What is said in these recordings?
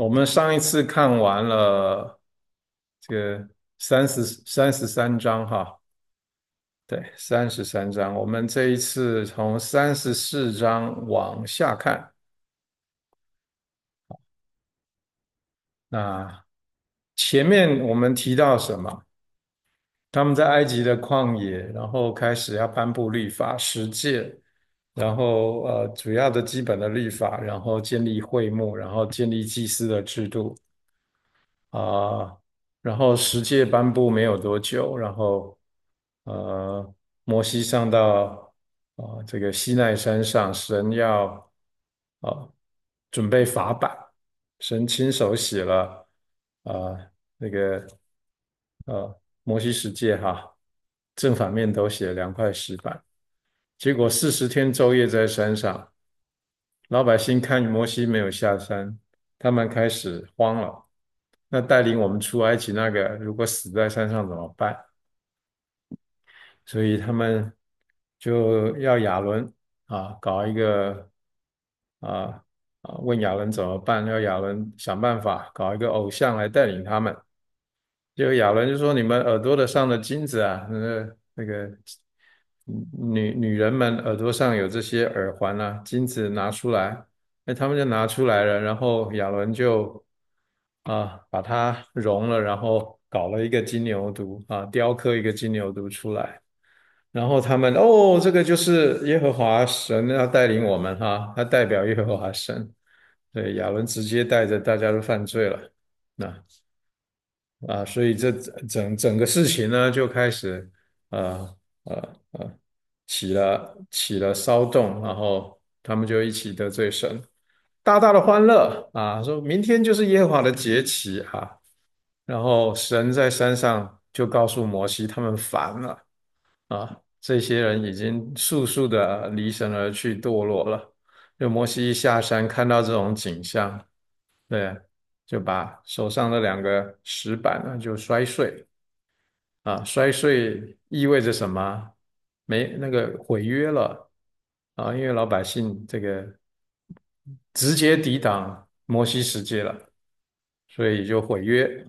我们上一次看完了这个33章哈，对，33章。我们这一次从34章往下看。那前面我们提到什么？他们在埃及的旷野，然后开始要颁布律法、十诫，然后主要的基本的律法，然后建立会幕，然后建立祭司的制度。啊，然后十诫颁布没有多久，然后摩西上到这个西奈山上，神要准备法版，神亲手写了那个摩西十诫哈，正反面都写了2块石板，结果40天昼夜在山上，老百姓看摩西没有下山，他们开始慌了。那带领我们出埃及那个，如果死在山上怎么办？所以他们就要亚伦搞一个啊问亚伦怎么办？要亚伦想办法搞一个偶像来带领他们。就亚伦就说：“你们耳朵的上的金子啊，那个女人们耳朵上有这些耳环啊，金子拿出来。”哎，他们就拿出来了，然后亚伦就把它熔了，然后搞了一个金牛犊雕刻一个金牛犊出来。然后他们这个就是耶和华神要带领我们哈，他代表耶和华神。对，亚伦直接带着大家都犯罪了。那所以这整个事情呢，就开始呃起了骚动，然后他们就一起得罪神，大大的欢乐说明天就是耶和华的节期然后神在山上就告诉摩西，他们烦了这些人已经速速的离神而去，堕落了。就摩西一下山看到这种景象，对，就把手上的2个石板呢就摔碎摔碎意味着什么？没那个毁约了因为老百姓这个直接抵挡摩西十诫了，所以就毁约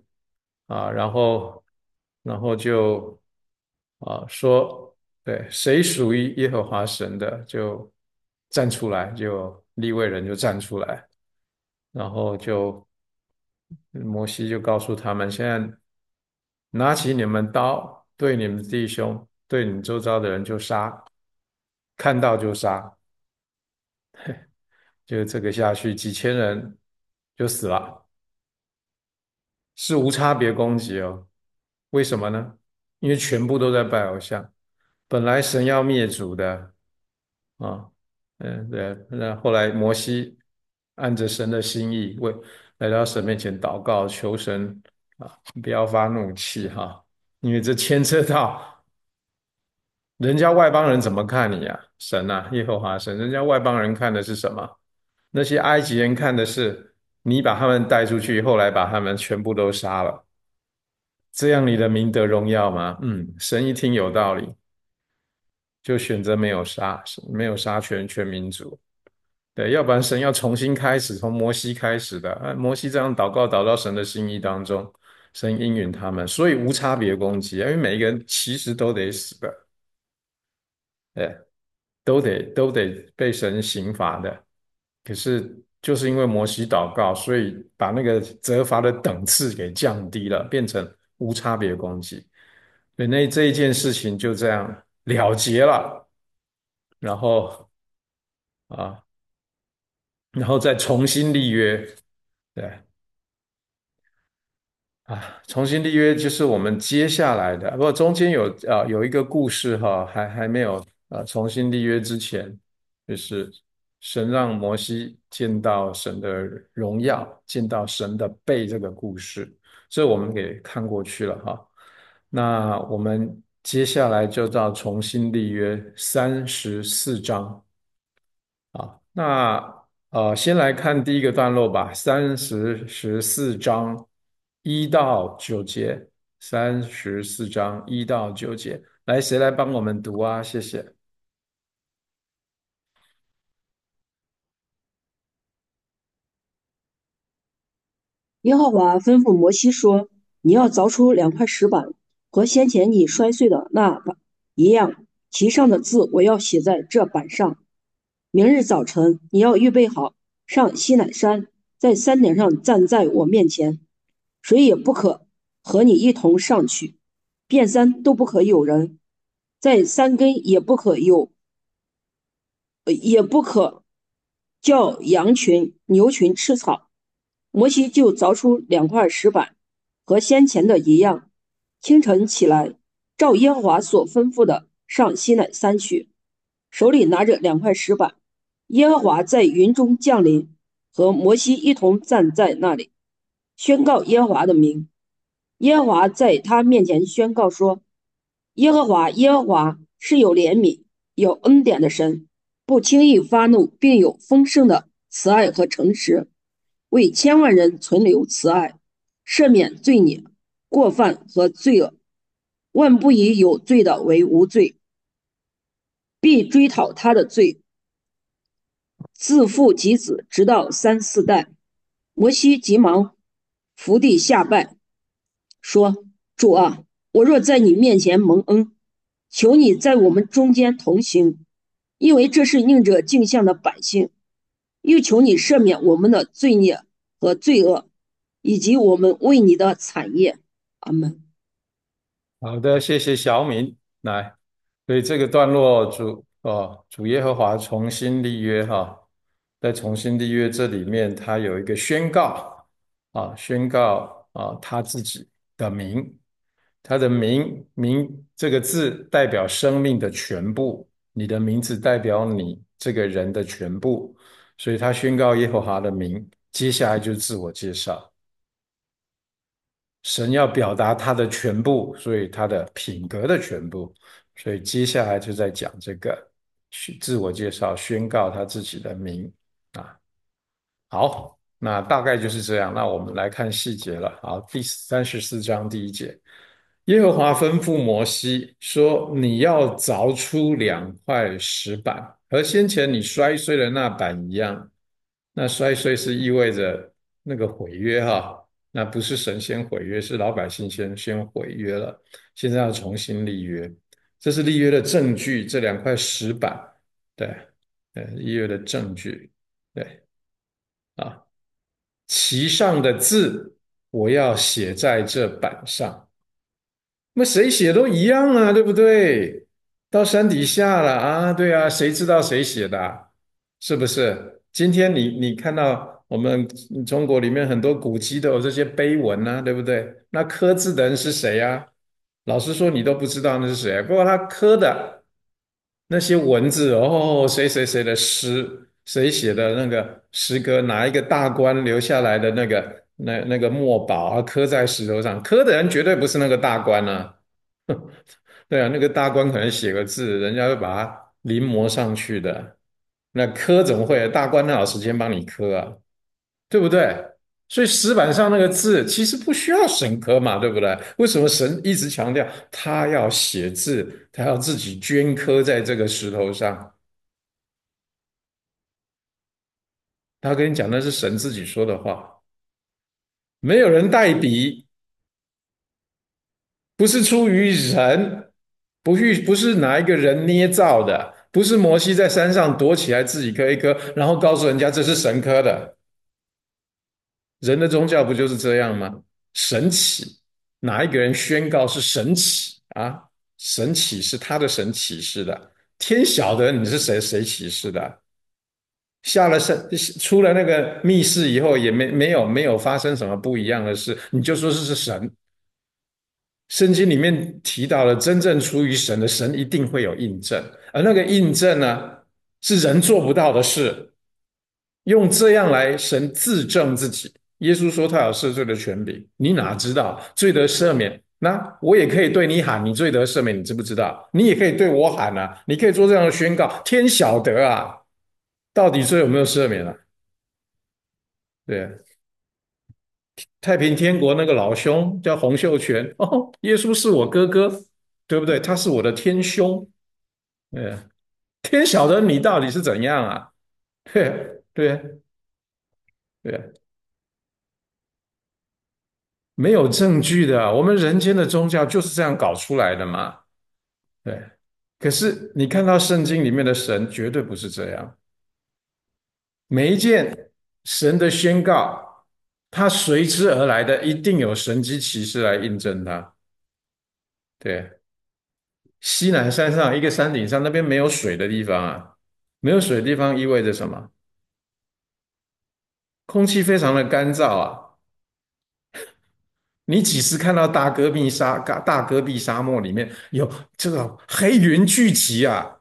然后就说，对，谁属于耶和华神的就站出来，就利未人就站出来，然后摩西就告诉他们，现在拿起你们刀，对你们弟兄，对你们周遭的人就杀，看到就杀，就这个下去，几千人就死了，是无差别攻击哦。为什么呢？因为全部都在拜偶像，本来神要灭族的啊，对，那后来摩西按着神的心意，来到神面前祷告，求神不要发怒气因为这牵扯到人家外邦人怎么看你神耶和华神，人家外邦人看的是什么？那些埃及人看的是你把他们带出去，后来把他们全部都杀了，这样你的名得荣耀吗？神一听有道理，就选择没有杀全民族。对，要不然神要重新开始，从摩西开始的。摩西这样祷告，祷到神的心意当中，神应允他们，所以无差别攻击因为每一个人其实都得死的，对，都得被神刑罚的。可是就是因为摩西祷告，所以把那个责罚的等次给降低了，变成无差别攻击。对，那这一件事情就这样了结了，然后啊，然后再重新立约。对，重新立约就是我们接下来的，不过中间有一个故事还没有重新立约之前，就是神让摩西见到神的荣耀，见到神的背这个故事，这我们给看过去了那我们接下来就到重新立约34章那先来看第一个段落吧，34章1到9节，34章1到9节，来，谁来帮我们读啊？谢谢。 耶和华吩咐摩西说：“你要凿出2块石板，和先前你摔碎的那板一样，其上的字我要写在这板上。明日早晨你要预备好，上西乃山，在山顶上站在我面前，谁也不可和你一同上去，遍山都不可有人，在山根也不可叫羊群、牛群吃草。”摩西就凿出2块石板，和先前的一样。清晨起来，照耶和华所吩咐的上西乃山去，手里拿着2块石板。耶和华在云中降临，和摩西一同站在那里，宣告耶和华的名。耶和华在他面前宣告说：耶和华，耶和华是有怜悯、有恩典的神，不轻易发怒，并有丰盛的慈爱和诚实，为千万人存留慈爱，赦免罪孽、过犯和罪恶，万不以有罪的为无罪，必追讨他的罪，自父及子，直到3、4代。摩西急忙伏地下拜，说：主啊，我若在你面前蒙恩，求你在我们中间同行，因为这是应着镜像的百姓。又求你赦免我们的罪孽和罪恶，以及我们为你的产业。阿门。 好的，谢谢小敏。来，所以这个段落主耶和华重新立约哈，在重新立约这里面，他有一个宣告宣告他自己的名，他的名这个字代表生命的全部，你的名字代表你这个人的全部，所以他宣告耶和华的名，接下来就是自我介绍。神要表达他的全部，所以他的品格的全部，所以接下来就在讲这个自我介绍，宣告他自己的名啊。好，那大概就是这样。那我们来看细节了。好，第34章第1节，耶和华吩咐摩西说：“你要凿出2块石板，和先前你摔碎的那板一样。那摔碎是意味着那个毁约哈。那不是神先毁约，是老百姓先毁约了，现在要重新立约，这是立约的证据。这2块石板，对，立约的证据，对啊。”其上的字我要写在这板上。那谁写都一样啊，对不对？到山底下了啊，对啊，谁知道谁写的啊是不是？今天你看到我们中国里面很多古籍都有这些碑文啊，对不对？那刻字的人是谁呀？老实说，你都不知道那是谁，不过他刻的那些文字，哦，谁谁谁的诗，谁写的那个诗歌，哪一个大官留下来的那个墨宝啊，刻在石头上，刻的人绝对不是那个大官啊。对啊，那个大官可能写个字，人家会把它临摹上去的。那刻怎么会？大官哪有时间帮你刻啊？对不对？所以石板上那个字其实不需要神刻嘛，对不对？为什么神一直强调他要写字，他要自己镌刻在这个石头上？他跟你讲的是神自己说的话，没有人代笔，不是出于人，不是哪一个人捏造的，不是摩西在山上躲起来自己刻一刻，然后告诉人家这是神刻的。人的宗教不就是这样吗？神启，哪一个人宣告是神启啊？神启是他的神启示的，天晓得你是谁启示的。下了山，出了那个密室以后，也没有发生什么不一样的事，你就说是神。圣经里面提到了真正出于神的，神一定会有印证，而那个印证呢，是人做不到的事。用这样来神自证自己。耶稣说他有赦罪的权柄，你哪知道罪得赦免？那我也可以对你喊，你罪得赦免，你知不知道？你也可以对我喊啊，你可以做这样的宣告，天晓得啊，到底罪有没有赦免啊？对，太平天国那个老兄叫洪秀全，哦，耶稣是我哥哥，对不对？他是我的天兄，对，天晓得你到底是怎样啊？对对对没有证据的。我们人间的宗教就是这样搞出来的嘛。对，可是你看到圣经里面的神绝对不是这样，每一件神的宣告，它随之而来的一定有神机骑士来印证它。对，西南山上一个山顶上，那边没有水的地方啊，没有水的地方意味着什么？空气非常的干燥啊。你几时看到大戈壁沙漠里面有这个黑云聚集啊？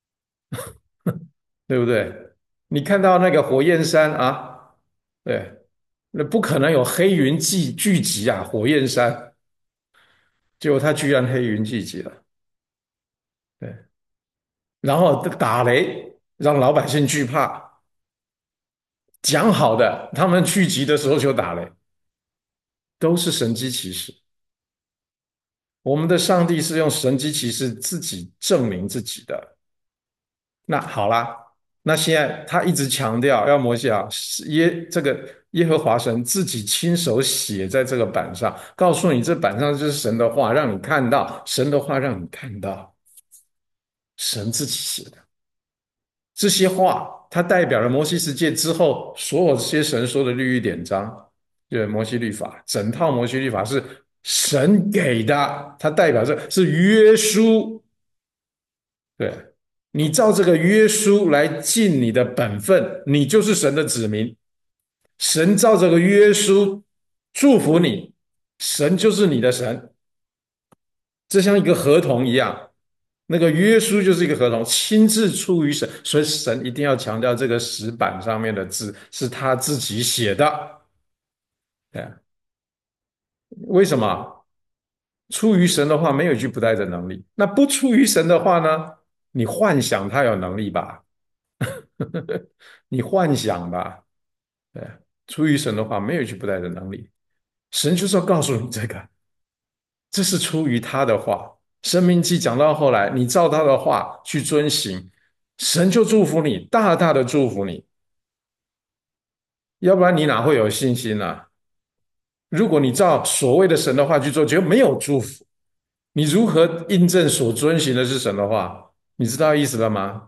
对不对？你看到那个火焰山啊？对，那不可能有黑云聚集啊，火焰山，结果它居然黑云聚集了。对，然后打雷，让老百姓惧怕。讲好的，他们聚集的时候就打雷，都是神机骑士。我们的上帝是用神机骑士自己证明自己的。那好啦，那现在他一直强调要摩西啊，这个耶和华神自己亲手写在这个板上，告诉你这板上就是神的话，让你看到神的话，让你看到神自己写的这些话，它代表了摩西十诫之后所有这些神说的律例典章，对摩西律法，整套摩西律法是神给的，它代表着是约书。对，你照这个约书来尽你的本分，你就是神的子民。神照这个约书祝福你，神就是你的神。这像一个合同一样，那个约书就是一个合同，亲自出于神，所以神一定要强调这个石板上面的字是他自己写的。对啊，为什么？出于神的话，没有一句不带着能力。那不出于神的话呢？你幻想他有能力吧？你幻想吧。对，出于神的话，没有一句不带着能力。神就是要告诉你这个，这是出于他的话。生命记讲到后来，你照他的话去遵行，神就祝福你，大大的祝福你。要不然你哪会有信心呢、如果你照所谓的神的话去做，就没有祝福。你如何印证所遵行的是神的话？你知道意思了吗？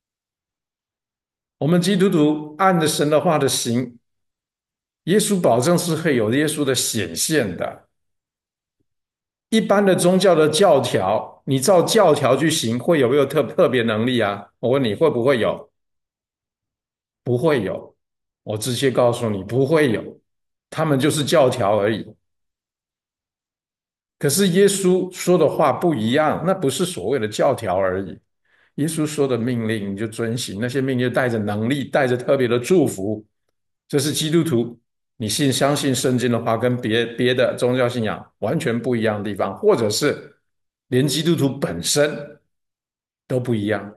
我们基督徒按着神的话的行，耶稣保证是会有耶稣的显现的。一般的宗教的教条，你照教条去行，会有没有特别能力啊？我问你，会不会有？不会有。我直接告诉你，不会有。他们就是教条而已。可是耶稣说的话不一样，那不是所谓的教条而已。耶稣说的命令你就遵行，那些命令带着能力，带着特别的祝福。这是基督徒，你相信圣经的话，跟别的宗教信仰完全不一样的地方，或者是连基督徒本身都不一样。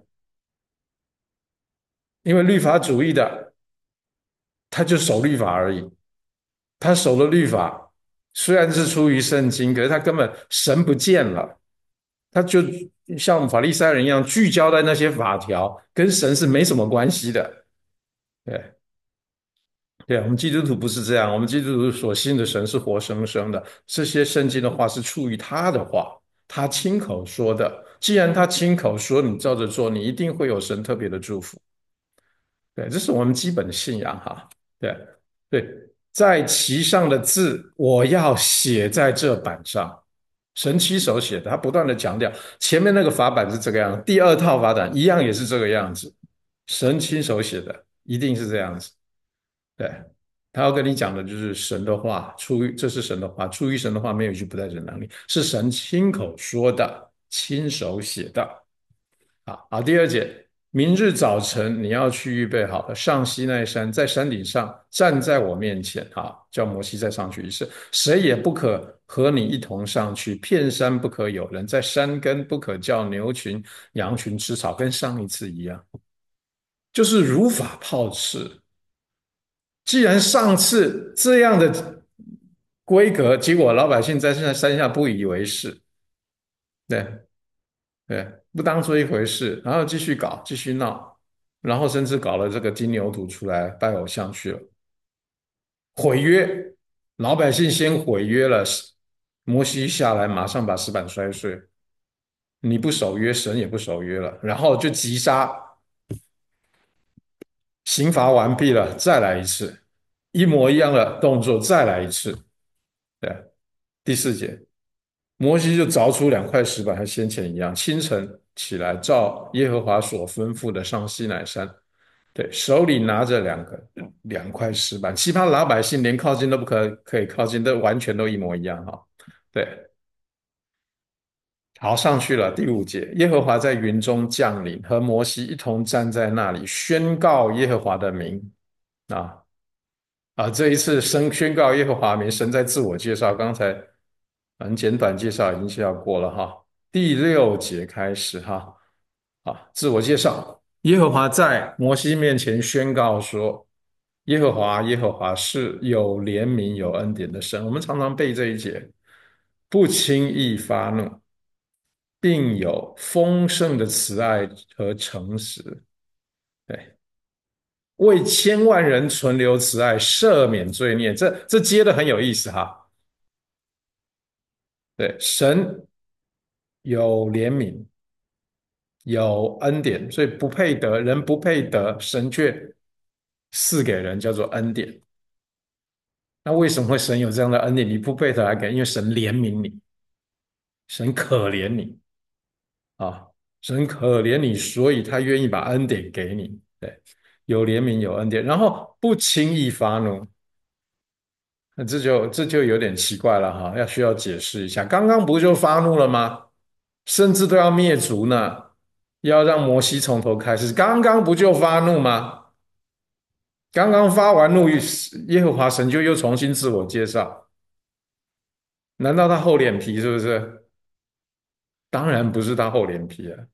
因为律法主义的，他就守律法而已，他守的律法虽然是出于圣经，可是他根本神不见了，他就像法利赛人一样聚焦在那些法条，跟神是没什么关系的。对。对，我们基督徒不是这样，我们基督徒所信的神是活生生的，这些圣经的话是出于他的话，他亲口说的。既然他亲口说，你照着做，你一定会有神特别的祝福。对，这是我们基本的信仰哈。对对，在其上的字，我要写在这板上。神亲手写的，他不断的强调，前面那个法版是这个样子，第二套法版一样也是这个样子，神亲手写的，一定是这样子。对，他要跟你讲的就是神的话，这是神的话，出于神的话没有一句不带着能力，是神亲口说的，亲手写的。好，第二节，明日早晨你要去预备好了，上西奈山，在山顶上站在我面前，叫摩西再上去一次，谁也不可和你一同上去，片山不可有人，在山根不可叫牛群、羊群吃草，跟上一次一样，就是如法炮制。既然上次这样的规格，结果老百姓在山下不以为是，对对，不当做一回事，然后继续搞，继续闹，然后甚至搞了这个金牛犊出来拜偶像去了，毁约。 老百姓先毁约了，摩西下来马上把石板摔碎。你不守约，神也不守约了，然后就击杀，刑罚完毕了，再来一次，一模一样的动作，再来一次。对，第四节，摩西就凿出两块石板，和先前一样，清晨起来，照耶和华所吩咐的上西乃山。对，手里拿着两块石板，其他老百姓连靠近都不可以靠近，都完全都一模一样哈。对，好，上去了。第五节，耶和华在云中降临，和摩西一同站在那里，宣告耶和华的名。啊这一次宣告耶和华名，神在自我介绍，刚才很简短介绍已经介绍过了哈。第六节开始哈，自我介绍，耶和华在摩西面前宣告说：耶和华，耶和华是有怜悯、有恩典的神。我们常常背这一节，不轻易发怒，并有丰盛的慈爱和诚实。对，为千万人存留慈爱，赦免罪孽。这接的很有意思哈。对，神有怜悯，有恩典，所以不配得，人不配得，神却赐给人，叫做恩典。那为什么会神有这样的恩典？你不配得来给，因为神怜悯你，神可怜你啊，神可怜你，所以他愿意把恩典给你。对，有怜悯，有恩典，然后不轻易发怒。那这就有点奇怪了哈，需要解释一下。刚刚不就发怒了吗？甚至都要灭族呢，要让摩西从头开始。刚刚不就发怒吗？刚刚发完怒，耶和华神就又重新自我介绍。难道他厚脸皮是不是？当然不是他厚脸皮啊！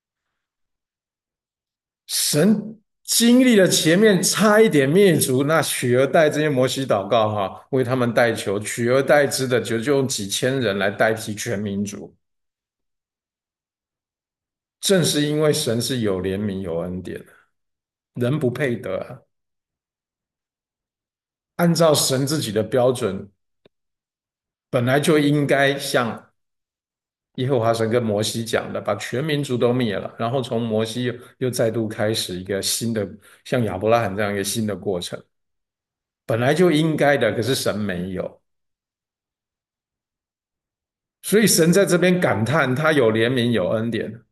神经历了前面差一点灭族，那取而代之，因为摩西祷告哈，为他们代求，取而代之的就用几千人来代替全民族。正是因为神是有怜悯、有恩典的，人不配得啊。按照神自己的标准，本来就应该像耶和华神跟摩西讲的，把全民族都灭了，然后从摩西又再度开始一个新的，像亚伯拉罕这样一个新的过程，本来就应该的，可是神没有，所以神在这边感叹他有怜悯有恩典，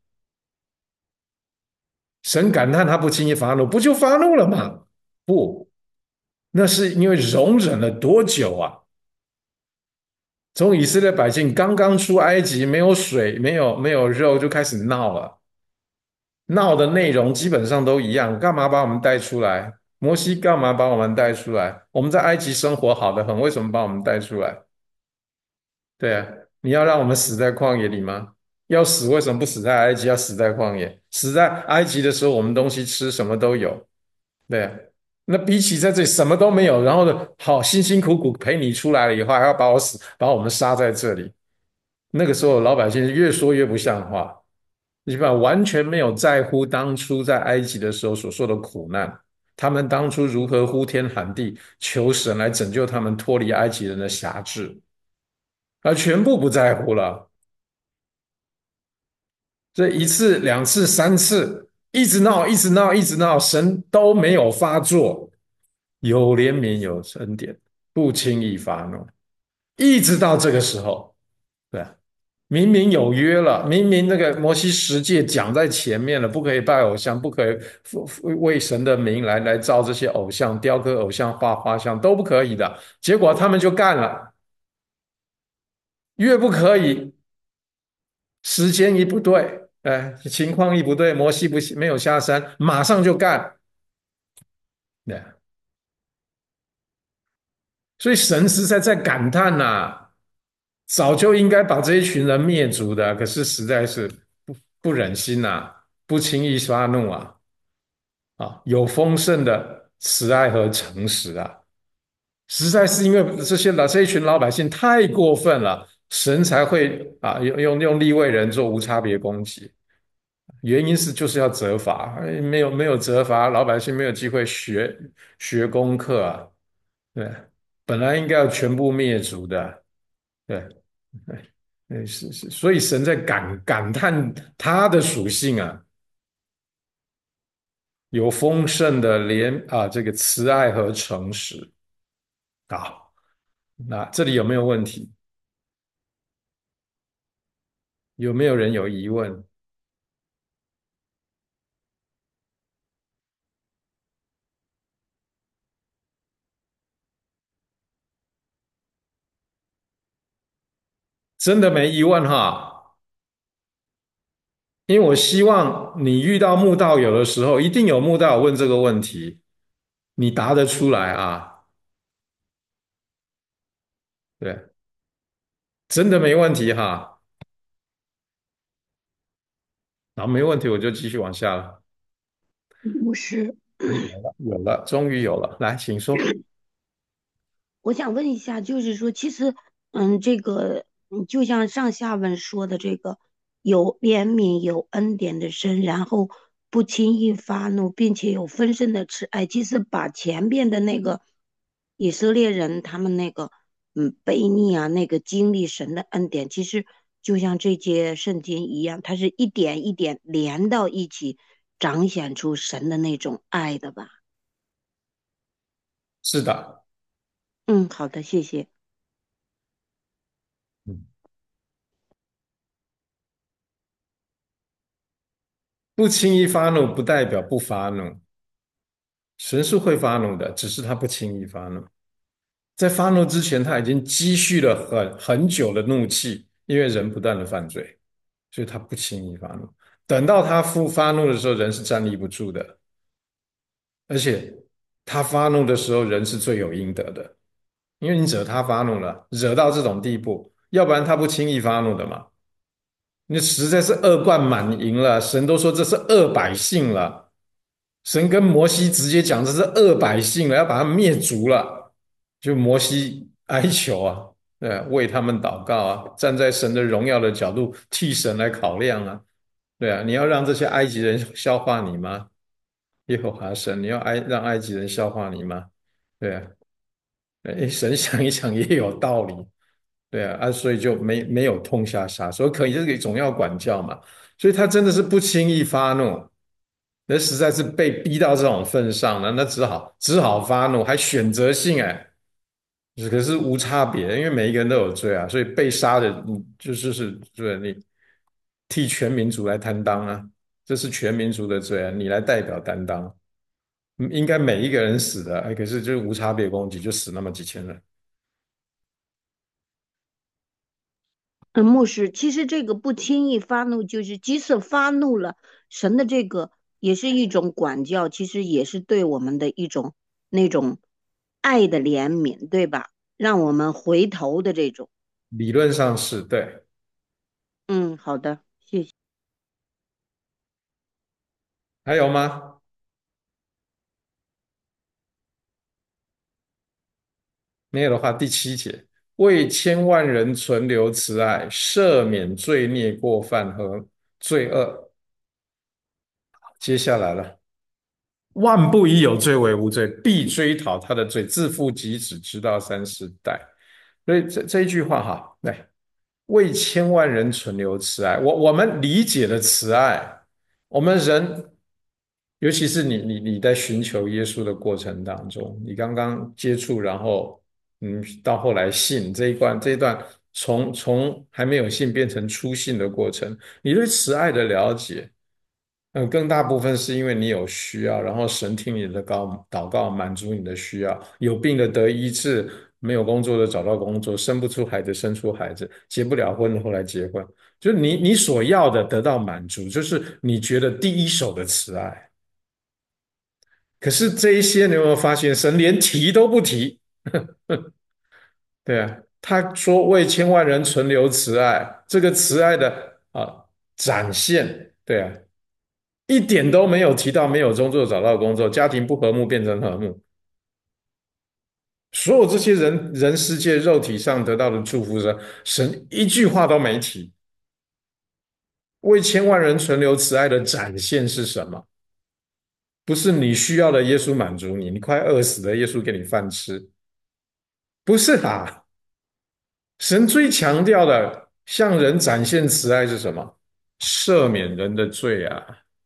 神感叹他不轻易发怒，不就发怒了吗？不，那是因为容忍了多久啊？从以色列百姓刚刚出埃及，没有水，没有肉，就开始闹了。闹的内容基本上都一样，干嘛把我们带出来？摩西干嘛把我们带出来？我们在埃及生活好得很，为什么把我们带出来？对啊，你要让我们死在旷野里吗？要死为什么不死在埃及？要死在旷野？死在埃及的时候，我们东西吃什么都有。对啊，那比起在这里什么都没有，然后呢，好辛辛苦苦陪你出来了以后，还要把我们杀在这里。那个时候老百姓越说越不像话，基本上完全没有在乎当初在埃及的时候所受的苦难，他们当初如何呼天喊地求神来拯救他们脱离埃及人的辖制，而全部不在乎了。这一次、两次、三次，一直闹，一直闹，一直闹，神都没有发作，有怜悯，有恩典，不轻易发怒，一直到这个时候，对啊，明明有约了，明明那个摩西十诫讲在前面了，不可以拜偶像，不可以为神的名来造这些偶像、雕刻偶像、画花像，都不可以的。结果他们就干了，越不可以，时间一不对，情况一不对，摩西没有下山，马上就干。对，所以神实在感叹呐、早就应该把这一群人灭族的，可是实在是不忍心呐、不轻易发怒啊。有丰盛的慈爱和诚实啊，实在是因为这一群老百姓太过分了，神才会用利未人做无差别攻击，原因就是要责罚，没有责罚，老百姓没有机会学功课啊，对。 本来应该要全部灭族的，对，是，所以神在感叹他的属性啊，有丰盛的这个慈爱和诚实。好，那这里有没有问题？有没有人有疑问？真的没疑问哈，因为我希望你遇到慕道友的时候，一定有慕道友问这个问题，你答得出来啊？对，真的没问题哈。然后没问题，我就继续往下了。 牧师， 有了，终于有了，来，请说。 我想问一下，就是说，其实，这个，就像上下文说的这个，有怜悯、有恩典的神，然后不轻易发怒，并且有丰盛的慈爱。其实把前边的那个以色列人他们那个，悖逆啊，那个经历神的恩典，其实就像这节圣经一样，它是一点一点连到一起，彰显出神的那种爱的吧。 是的， 嗯，好的，谢谢。 嗯，不轻易发怒不代表不发怒，神是会发怒的，只是他不轻易发怒。在发怒之前，他已经积蓄了很久的怒气，因为人不断的犯罪，所以他不轻易发怒。等到他发怒的时候，人是站立不住的，而且他发怒的时候，人是罪有应得的，因为你惹他发怒了，惹到这种地步，要不然他不轻易发怒的嘛。你实在是恶贯满盈了，神都说这是恶百姓了，神跟摩西直接讲这是恶百姓了，要把他们灭族了。就摩西哀求啊，对啊，为他们祷告啊，站在神的荣耀的角度替神来考量啊，对啊，你要让这些埃及人消化你吗？耶和华神，你要让埃及人消化你吗？对啊，哎，神想一想也有道理，对啊，所以就没有痛下杀手，可以这个总要管教嘛，所以他真的是不轻易发怒，那实在是被逼到这种份上了，那只好发怒，还选择性哎，可是无差别，因为每一个人都有罪啊，所以被杀的你就是对你替全民族来担当啊，这是全民族的罪啊，你来代表担当，应该每一个人死的，哎，可是就是无差别攻击，就死那么几千人。 牧师，其实这个不轻易发怒，就是即使发怒了，神的这个也是一种管教，其实也是对我们的一种那种爱的怜悯，对吧？让我们回头的这种。 理论上是对， 嗯，好的，谢谢。 还有吗？没有的话，第7节，为千万人存留慈爱，赦免罪孽过犯和罪恶。接下来了，万不以有罪为无罪，必追讨他的罪，自负及子，直到3、4代。所以这一句话哈，来为千万人存留慈爱。我们理解的慈爱，我们人，尤其是你在寻求耶稣的过程当中，你刚刚接触，然后到后来信这一段从还没有信变成初信的过程，你对慈爱的了解。更大部分是因为你有需要，然后神听你的祷告，满足你的需要。有病的得医治，没有工作的找到工作，生不出孩子生出孩子，结不了婚的后来结婚，就是你所要的得到满足，就是你觉得第一手的慈爱。可是这一些你有没有发现，神连提都不提？对啊，他说为千万人存留慈爱，这个慈爱的展现，对啊，一点都没有提到没有工作找到工作，家庭不和睦变成和睦，所有这些人世界肉体上得到的祝福是神一句话都没提。为千万人存留慈爱的展现是什么？不是你需要的耶稣满足你，你快饿死了，耶稣给你饭吃， 不是啦，神最强调的向人展现慈爱是什么？赦免人的罪啊，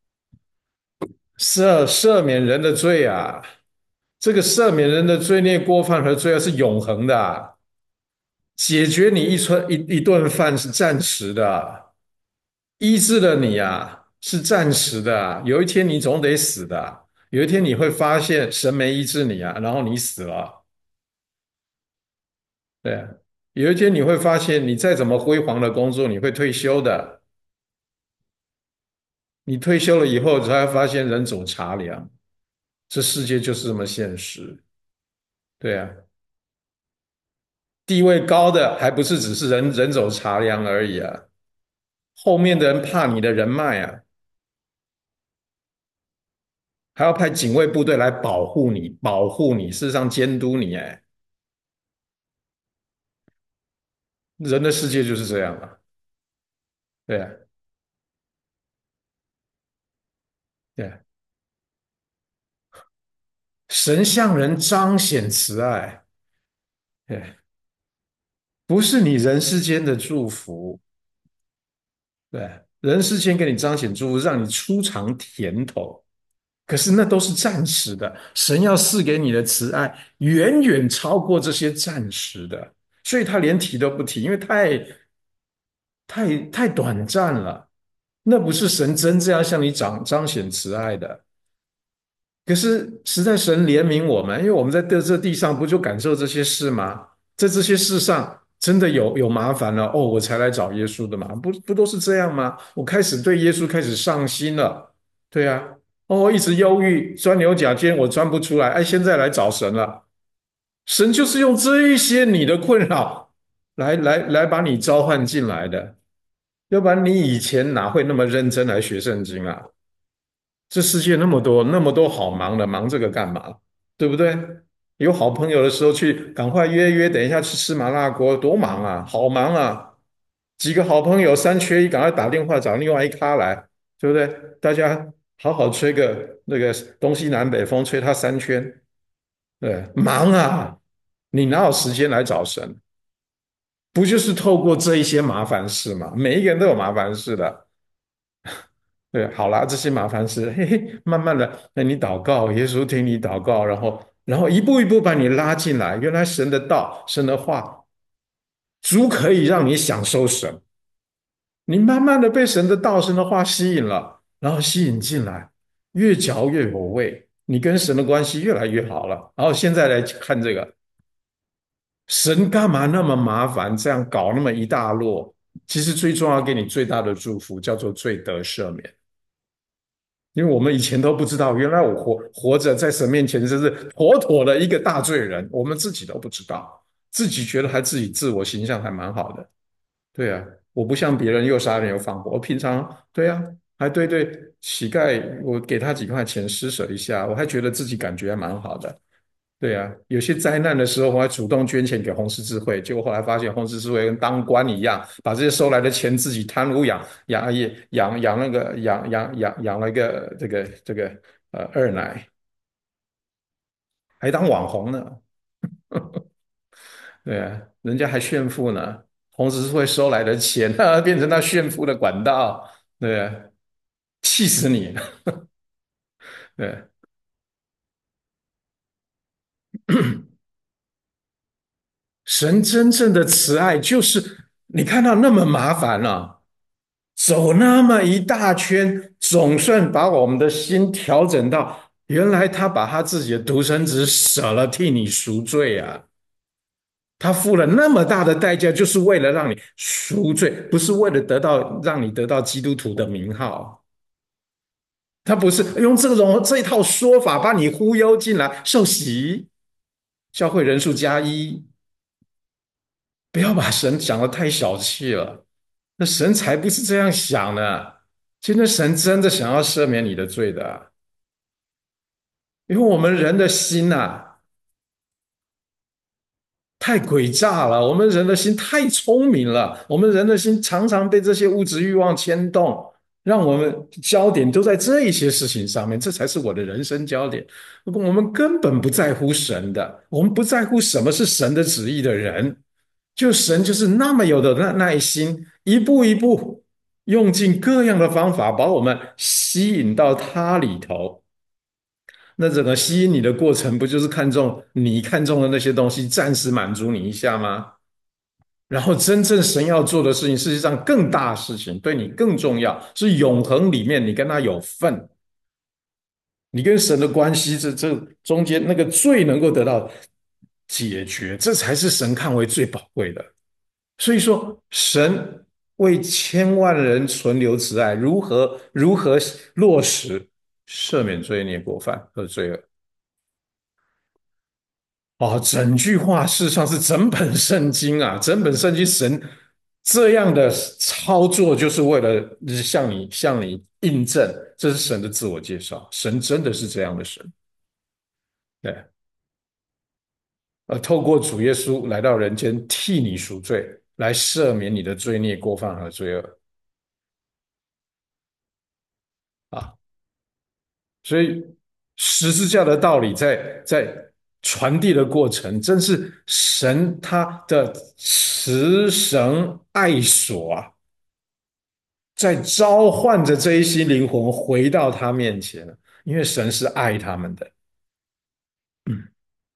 赦免人的罪啊。这个赦免人的罪孽过犯和罪恶是永恒的啊，解决你一顿饭是暂时的啊，医治了你啊是暂时的啊，有一天你总得死的啊，有一天你会发现神没医治你啊，然后你死了，对啊，有一天你会发现你再怎么辉煌的工作，你会退休的，你退休了以后才会发现人走茶凉，这世界就是这么现实，对啊。地位高的还不是只是人走茶凉而已啊，后面的人怕你的人脉啊，还要派警卫部队来保护你，保护你，事实上监督你。哎，人的世界就是这样啊，对啊，对啊，神向人彰显慈爱，对，不是你人世间的祝福，对，人世间给你彰显祝福，让你出尝甜头，可是那都是暂时的，神要赐给你的慈爱远远超过这些暂时的，所以他连提都不提，因为太短暂了。那不是神真正要向你彰显慈爱的。可是实在神怜悯我们，因为我们在这地上不就感受这些事吗？在这些事上真的有麻烦了哦，我才来找耶稣的嘛，不都是这样吗？我开始对耶稣开始上心了，对啊，哦，一直忧郁，钻牛角尖，我钻不出来，哎，现在来找神了，神就是用这一些你的困扰来把你召唤进来的，要不然你以前哪会那么认真来学圣经啊？这世界那么多好忙的，忙这个干嘛？对不对？有好朋友的时候去，赶快约约，等一下去吃麻辣锅，多忙啊，好忙啊！几个好朋友三缺一，赶快打电话找另外一咖来，对不对？大家好好吹个那个东西南北风，吹他三圈，对，忙啊！你哪有时间来找神？不就是透过这一些麻烦事吗？每一个人都有麻烦事的，对，好啦，这些麻烦事，嘿嘿，慢慢的，那你祷告，耶稣听你祷告，然后一步一步把你拉进来。原来神的道、神的话，足可以让你享受神。你慢慢的被神的道、神的话吸引了，然后吸引进来，越嚼越有味，你跟神的关系越来越好了。然后现在来看这个，神干嘛那么麻烦，这样搞那么一大摞？其实最重要给你最大的祝福叫做罪得赦免。因为我们以前都不知道，原来我活着在神面前就是妥妥的一个大罪人，我们自己都不知道，自己觉得还自己自我形象还蛮好的。对啊，我不像别人又杀人又放火，我平常对啊，还对乞丐，我给他几块钱施舍一下，我还觉得自己感觉还蛮好的。对啊，有些灾难的时候，我还主动捐钱给红十字会，结果后来发现红十字会跟当官一样，把这些收来的钱自己贪污养那个养了一个这个二奶，还当网红呢。对啊，人家还炫富呢，红十字会收来的钱变成他炫富的管道，对啊，气死你！对，神真正的慈爱就是你看到那么麻烦了，走那么一大圈，总算把我们的心调整到，原来他把他自己的独生子舍了，替你赎罪啊！他付了那么大的代价，就是为了让你赎罪，不是为了让你得到基督徒的名号。他不是用这一套说法把你忽悠进来受洗，教会人数加一，不要把神讲的太小气了。那神才不是这样想的，今天神真的想要赦免你的罪的，因为我们人的心太诡诈了，我们人的心太聪明了，我们人的心常常被这些物质欲望牵动， 让我们焦点都在这一些事情上面，这才是我的人生焦点。如果我们根本不在乎神的，我们不在乎什么是神的旨意的人，就神就是那么有的耐心，一步一步用尽各样的方法把我们吸引到他里头。那整个吸引你的过程，不就是看中你看中的那些东西，暂时满足你一下吗？然后真正神要做的事情，世界上更大的事情，对你更重要，是永恒里面你跟他有份，你跟神的关系这中间那个最能够得到解决，这才是神看为最宝贵的。所以说，神为千万人存留慈爱，如何落实赦免罪孽过犯和罪恶？哦，整句话事实上是整本圣经啊，整本圣经神这样的操作，就是为了向你印证，这是神的自我介绍。神真的是这样的神，对，透过主耶稣来到人间，替你赎罪，来赦免你的罪孽、过犯和罪恶啊。所以十字架的道理在传递的过程，真是神他的慈神爱所啊。在召唤着这一些灵魂回到他面前，因为神是爱他们的。嗯，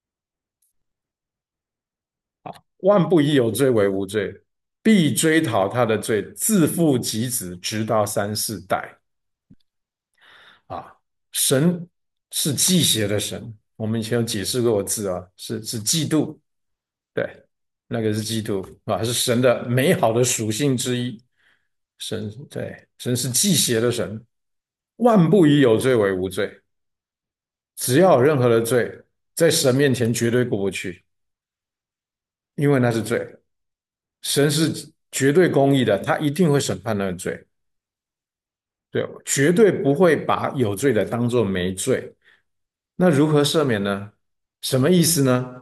万不以有罪为无罪，必追讨他的罪，自父及子，直到三四代。啊，神是忌邪的神，我们以前有解释过字啊，是嫉妒，对，那个是嫉妒啊，是神的美好的属性之一。神对，神是忌邪的神，万不以有罪为无罪。只要有任何的罪，在神面前绝对过不去，因为那是罪。神是绝对公义的，他一定会审判那个罪，对，绝对不会把有罪的当作没罪。那如何赦免呢？什么意思呢？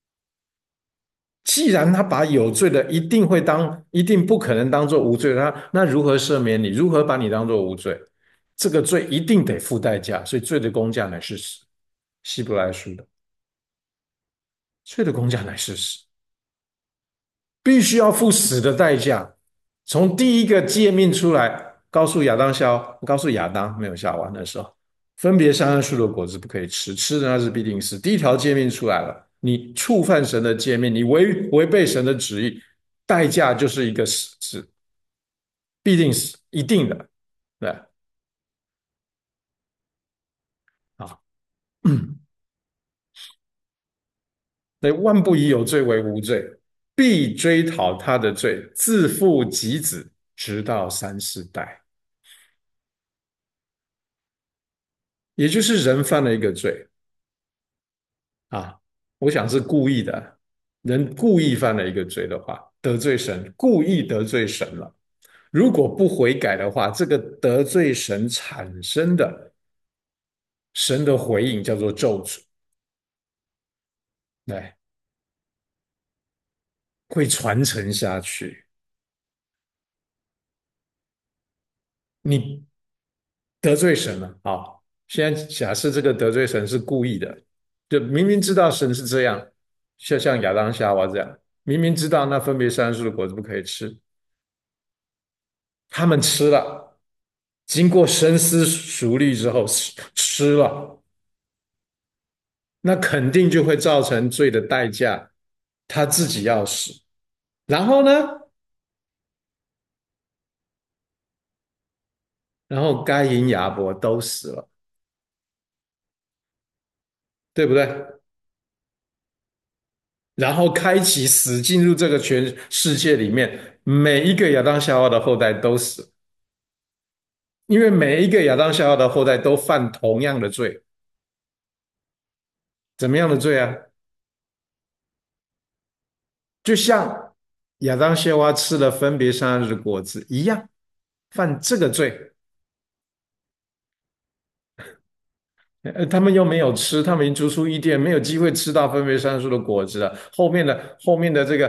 既然他把有罪的一定不可能当做无罪的，那如何赦免你？如何把你当做无罪？这个罪一定得付代价，所以罪的工价乃是死。希伯来书的罪的工价乃是死。必须要付死的代价。从第一个诫命出来，告诉亚当没有夏娃那时候，分别善恶树的果子不可以吃，吃的那是必定死。第一条诫命出来了，你触犯神的诫命，你违背神的旨意，代价就是一个死字，必定死，一定的，对啊。那万不以有罪为无罪，必追讨他的罪，自父及子，直到三四代。也就是人犯了一个罪，啊，我想是故意的。人故意犯了一个罪的话，得罪神，故意得罪神了。如果不悔改的话，这个得罪神产生的神的回应叫做咒诅，对，会传承下去。你得罪神了，好，现在假设这个得罪神是故意的，就明明知道神是这样，像亚当夏娃这样，明明知道那分别善恶树的果子不可以吃，他们吃了。经过深思熟虑之后吃了，那肯定就会造成罪的代价，他自己要死。然后呢，然后该隐亚伯都死了，对不对？然后开启死进入这个全世界里面，每一个亚当夏娃的后代都死，因为每一个亚当夏娃的后代都犯同样的罪，怎么样的罪啊？就像亚当夏娃吃了分别善恶的果子一样，犯这个罪。他们又没有他们已经逐出伊甸，没有机会吃到分别善恶树的果子了。后面的这个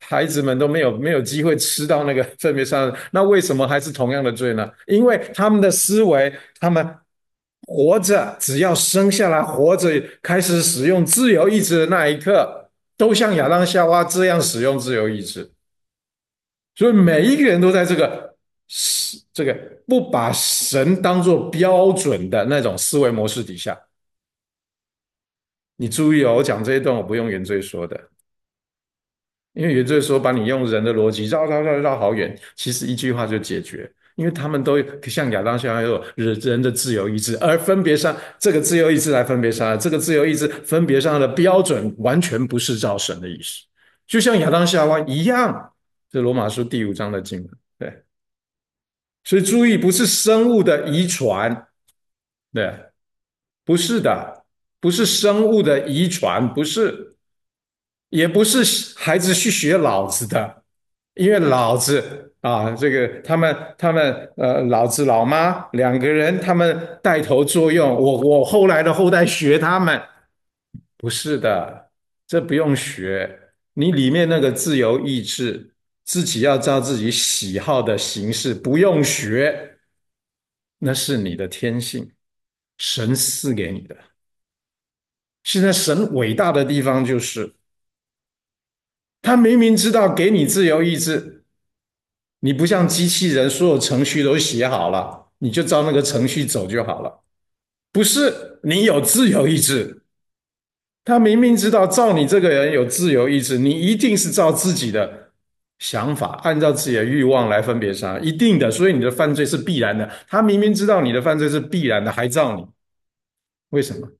孩子们都没有机会吃到那个分别善恶，那为什么还是同样的罪呢？因为他们的思维，他们活着，只要生下来活着，开始使用自由意志的那一刻，都像亚当夏娃这样使用自由意志。所以每一个人都在这个不把神当作标准的那种思维模式底下。你注意哦，我讲这一段我不用原罪说的，因为原罪说把你用人的逻辑绕好远，其实一句话就解决。因为他们都像亚当夏娃有人的自由意志，而分别上这个自由意志来分别上，这个自由意志分别上的标准完全不是照神的意思，就像亚当夏娃一样。这罗马书第5章的经文，对。所以注意，不是生物的遗传，对，不是的，不是生物的遗传，不是，也不是孩子去学老子的，因为老子啊，这个他们老子老妈两个人，他们带头作用，我后来的后代学他们，不是的，这不用学，你里面那个自由意志，自己要照自己喜好的形式，不用学。那是你的天性，神赐给你的。现在神伟大的地方就是，他明明知道给你自由意志，你不像机器人，所有程序都写好了，你就照那个程序走就好了。不是，你有自由意志，他明明知道照你这个人有自由意志，你一定是照自己的想法，按照自己的欲望来分别杀，一定的，所以你的犯罪是必然的。他明明知道你的犯罪是必然的，还照你，为什么？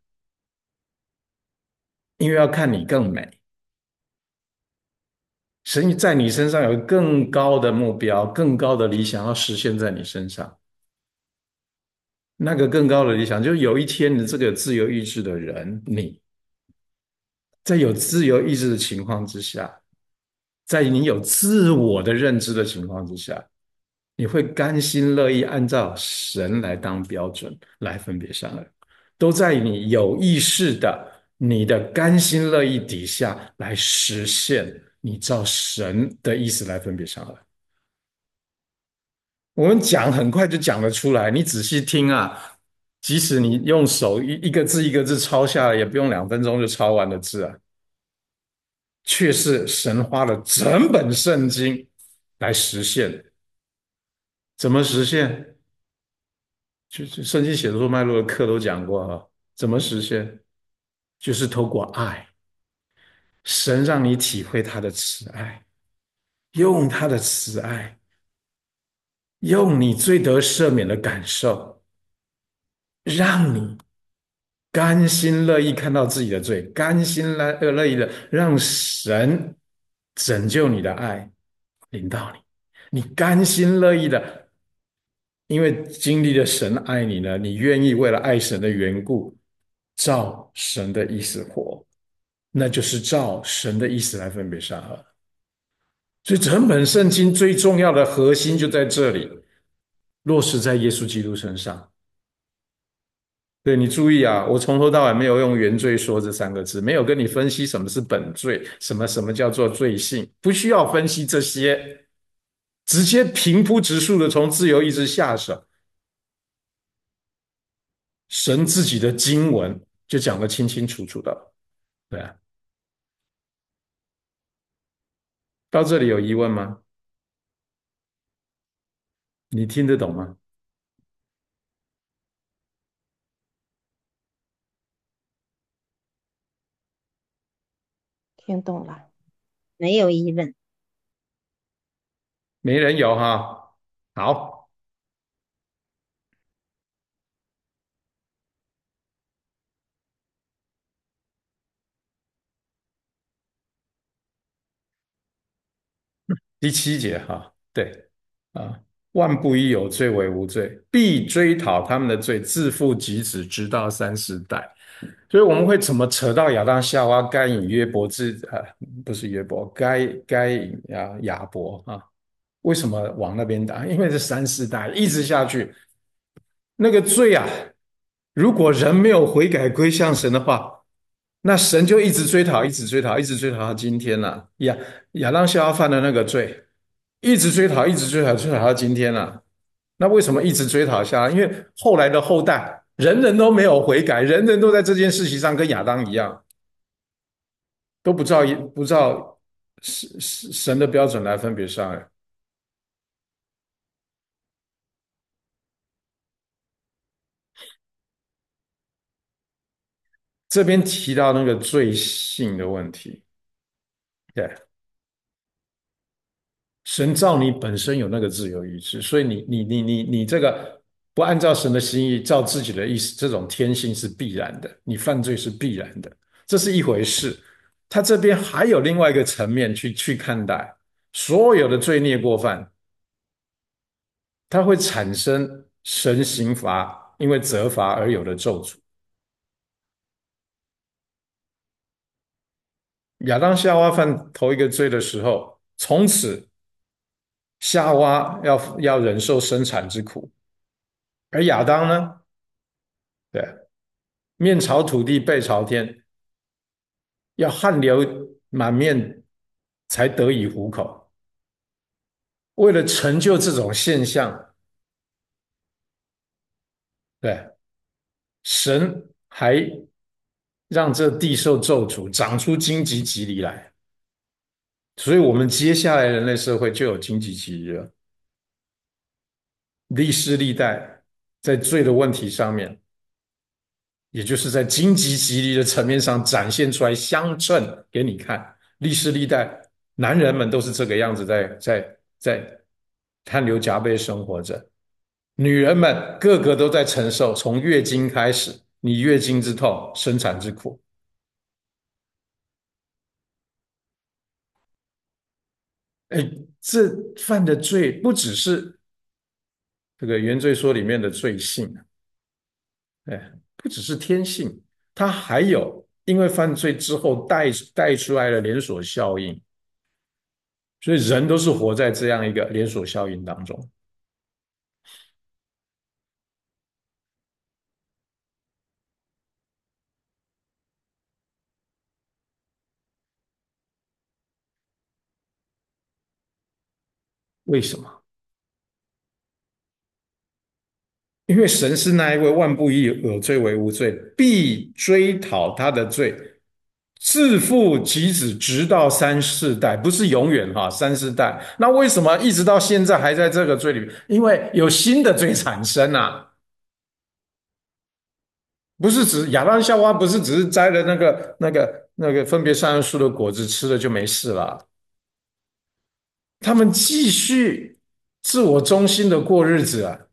因为要看你更美。神在你身上有更高的目标、更高的理想要实现在你身上。那个更高的理想，就是有一天你这个自由意志的人，你在有自由意志的情况之下，在你有自我的认知的情况之下，你会甘心乐意按照神来当标准来分别善恶，都在你有意识的、你的甘心乐意底下来实现你照神的意思来分别善恶。我们讲很快就讲得出来，你仔细听啊，即使你用手一个字一个字抄下来，也不用2分钟就抄完的字啊，却是神花了整本圣经来实现。怎么实现？就是圣经写作脉络的课都讲过啊，怎么实现？就是透过爱，神让你体会他的慈爱，用他的慈爱，用你最得赦免的感受，让你甘心乐意看到自己的罪，甘心乐意的让神拯救你的爱临到你，你甘心乐意的，因为经历了神爱你呢，你愿意为了爱神的缘故，照神的意思活，那就是照神的意思来分别善恶。所以整本圣经最重要的核心就在这里，落实在耶稣基督身上。对你注意啊，我从头到尾没有用原罪说这3个字，没有跟你分析什么是本罪，什么叫做罪性，不需要分析这些，直接平铺直述的从自由意志下手，神自己的经文就讲得清清楚楚的。对啊，到这里有疑问吗？你听得懂吗？ 听懂了，没有疑问。 没人有哈。好，第7节哈，对啊，万不以有罪为无罪，必追讨他们的罪，自父及子，直到3、4代。所以我们会怎么扯到亚当夏娃、该隐、约伯不是约伯，该隐亚伯啊？为什么往那边打？因为这3、4代一直下去，那个罪啊，如果人没有悔改归向神的话， 那神就一直追讨，一直追讨，一直追讨到今天了。亚当夏娃犯的那个罪，一直追讨，一直追讨，追讨到今天了。那为什么一直追讨下来？因为后来的后代人人都没有悔改，人人都在这件事情上跟亚当一样，都不照神的标准来分别善恶。这边提到那个罪性的问题，对，神造你本身有那个自由意志，所以你这个不按照神的心意，照自己的意思，这种天性是必然的，你犯罪是必然的，这是一回事。他这边还有另外一个层面去看待所有的罪孽过犯，它会产生神刑罚，因为责罚而有的咒诅。亚当夏娃犯头一个罪的时候，从此夏娃要忍受生产之苦，而亚当呢，对，面朝土地背朝天，要汗流满面才得以糊口。为了成就这种现象，对，神还让这地受咒诅，长出荆棘棘藜来。所以，我们接下来人类社会就有荆棘棘藜了。历世历代在罪的问题上面，也就是在荆棘棘藜的层面上展现出来相称给你看。历世历代男人们都是这个样子在汗流浃背生活着，女人们个个都在承受从月经开始，你月经之痛，生产之苦。哎，这犯的罪不只是这个原罪说里面的罪性，哎，不只是天性，它还有因为犯罪之后带出来的连锁效应，所以人都是活在这样一个连锁效应当中。为什么？因为神是那一位万不以有罪为无罪，必追讨他的罪，自父及子，直到三世代，不是永远哈，三世代。那为什么一直到现在还在这个罪里面？因为有新的罪产生啊。不是指亚当夏娃，不是只是摘了那个分别善恶树的果子吃了就没事了，他们继续自我中心的过日子啊。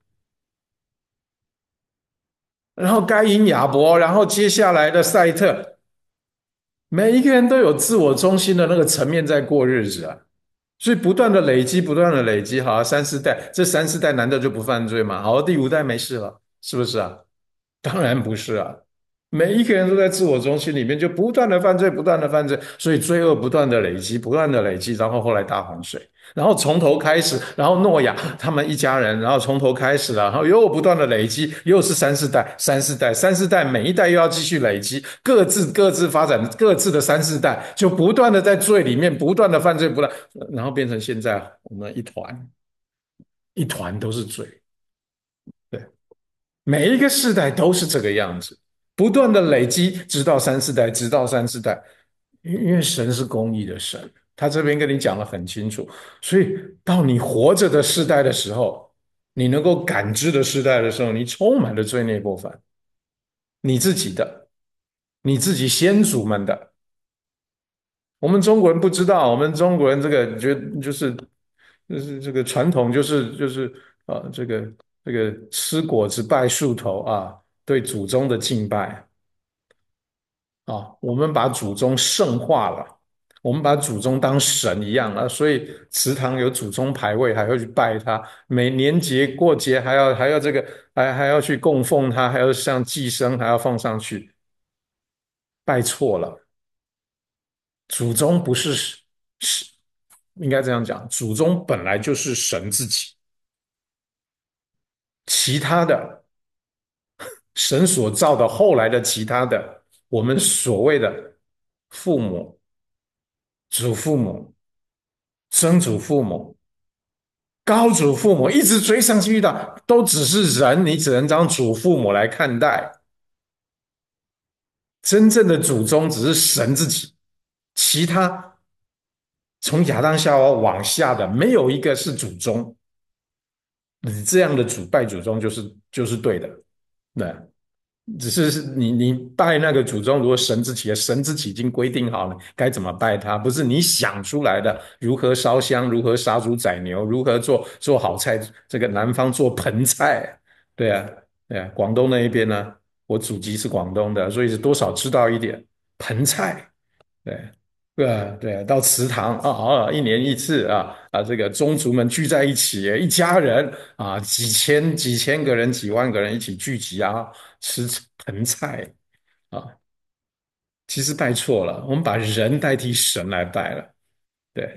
然后该隐亚伯，然后接下来的赛特，每一个人都有自我中心的那个层面在过日子啊。所以不断的累积，不断的累积，好啊，三四代，这三四代难道就不犯罪吗？好，第五代没事了，是不是啊？当然不是啊，每一个人都在自我中心里面，就不断的犯罪，不断的犯罪，所以罪恶不断的累积，不断的累积，然后后来大洪水，然后从头开始，然后诺亚他们一家人，然后从头开始了，然后又不断的累积，又是三四代，三四代，三四代，每一代又要继续累积，各自发展各自的三四代，就不断的在罪里面不断的犯罪，不断，然后变成现在我们一团都是罪。对。每一个世代都是这个样子，不断的累积，直到三四代，直到三四代。因为神是公义的神，他这边跟你讲的很清楚，所以到你活着的世代的时候，你能够感知的世代的时候，你充满了罪孽过犯，你自己的，你自己先祖们的。我们中国人不知道，我们中国人这个就是这个传统，就是这个吃果子拜树头啊，对祖宗的敬拜啊，我们把祖宗圣化了，我们把祖宗当神一样啊，所以祠堂有祖宗牌位，还要去拜他，每年节过节还要这个还要去供奉他，还要像祭牲还要放上去，拜错了。祖宗不是应该这样讲，祖宗本来就是神自己，其他的神所造的后来的其他的， 我们所谓的父母、祖父母、曾祖父母、高祖父母，一直追上去的，都只是人，你只能当祖父母来看待。真正的祖宗只是神自己，其他从亚当夏娃往下的没有一个是祖宗。你这样的拜祖宗就是对的，对。只是你拜那个祖宗，如果神自己已经规定好了该怎么拜他，不是你想出来的。如何烧香，如何杀猪宰牛，如何做好菜，这个南方做盆菜，对啊，对啊，广东那一边呢，我祖籍是广东的，所以是多少知道一点盆菜，对。对啊，对啊，到祠堂一年一次这个宗族们聚在一起，一家人几千个人、几万个人一起聚集吃盆菜啊，其实拜错了，我们把人代替神来拜了。对，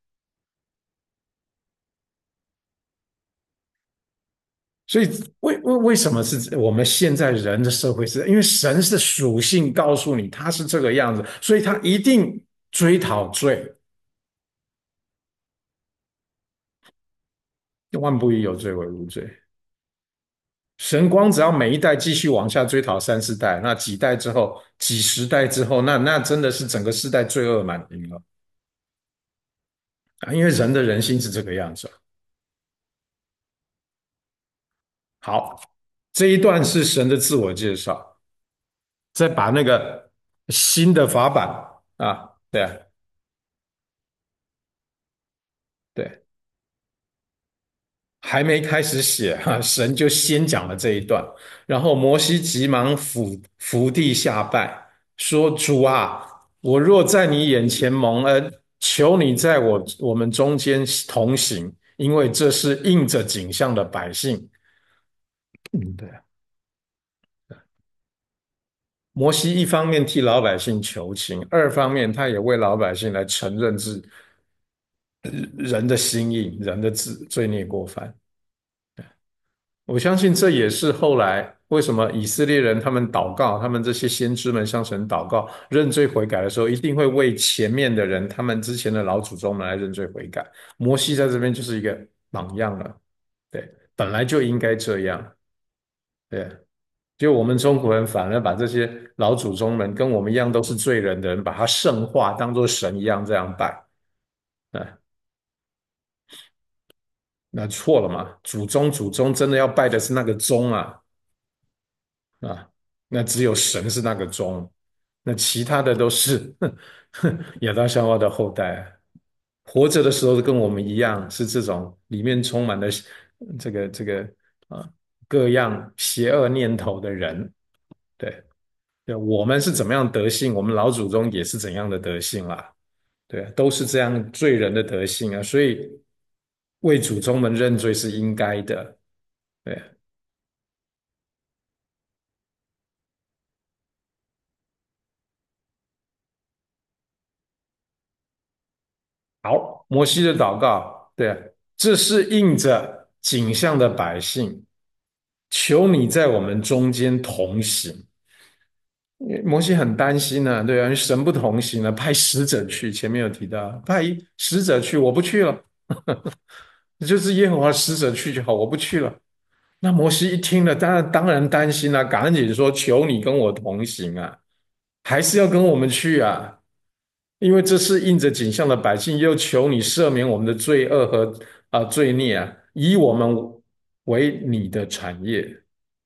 所以为什么是我们现在人的社会是？因为神是属性告诉你他是这个样子，所以他一定追讨罪，万不以有罪为无罪。神光只要每一代继续往下追讨三四代，那几代之后、几十代之后，那真的是整个世代罪恶满盈了因为人的人心是这个样子。好，这一段是神的自我介绍，再把那个新的法版对啊，对，还没开始写神就先讲了这一段，然后摩西急忙伏地下拜，说：“主啊，我若在你眼前蒙恩，求你在我们中间同行，因为这是应着景象的百姓。”对啊，摩西一方面替老百姓求情，二方面他也为老百姓来承认人的心意、人的罪孽过犯。我相信这也是后来为什么以色列人他们祷告，他们这些先知们向神祷告认罪悔改的时候，一定会为前面的人，他们之前的老祖宗们来认罪悔改。摩西在这边就是一个榜样了，对，本来就应该这样，对。就我们中国人反而把这些老祖宗们跟我们一样都是罪人的人，把他圣化，当作神一样这样拜，哎，那错了嘛？祖宗真的要拜的是那个宗啊，那只有神是那个宗，那其他的都是亚当夏娃的后代，活着的时候跟我们一样，是这种里面充满了这个啊各样邪恶念头的人。对，对，我们是怎么样德性，我们老祖宗也是怎样的德性啦。对，都是这样罪人的德性所以为祖宗们认罪是应该的。对。好，摩西的祷告，对啊，这是应着景象的百姓，求你在我们中间同行。摩西很担心对啊，神不同行派使者去，前面有提到，派使者去，我不去了，就是耶和华使者去就好，我不去了。那摩西一听了，当然担心赶紧说：求你跟我同行还是要跟我们去因为这是应着景象的百姓，又求你赦免我们的罪恶和罪孽以我们为你的产业。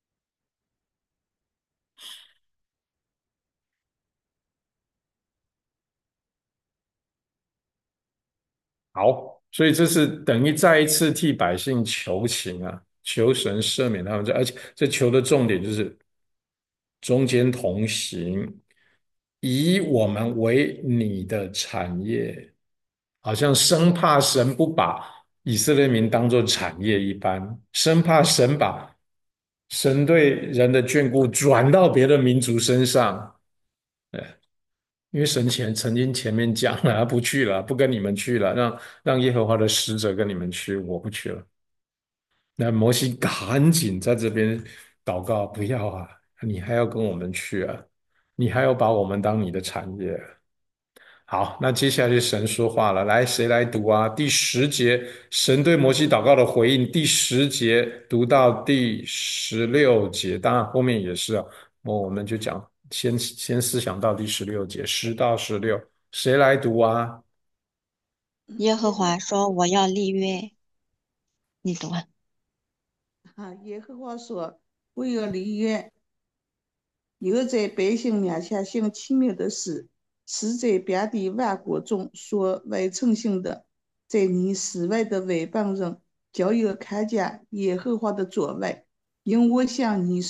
好，所以这是等于再一次替百姓求情求神赦免他们而且这求的重点就是中间同行，以我们为你的产业，好像生怕神不把以色列民当作产业一般，生怕神把神对人的眷顾转到别的民族身上。对，因为神曾经前面讲了，他不去了，不跟你们去了，让耶和华的使者跟你们去，我不去了。那摩西赶紧在这边祷告，不要你还要跟我们去你还要把我们当你的产业。好，那接下来就神说话了，来，谁来读啊？第10节，神对摩西祷告的回应，第10节读到第16节，当然后面也是啊。我们就讲，先思想到第16节，10到16，谁来读啊？ 耶和华说：“我要立约。”你读啊。 耶和华说：“我要立约，又在百姓面前行奇妙的事，是在遍地万国中所未曾行的。在你世外的外邦人，就要看见耶和华的作为，因我向你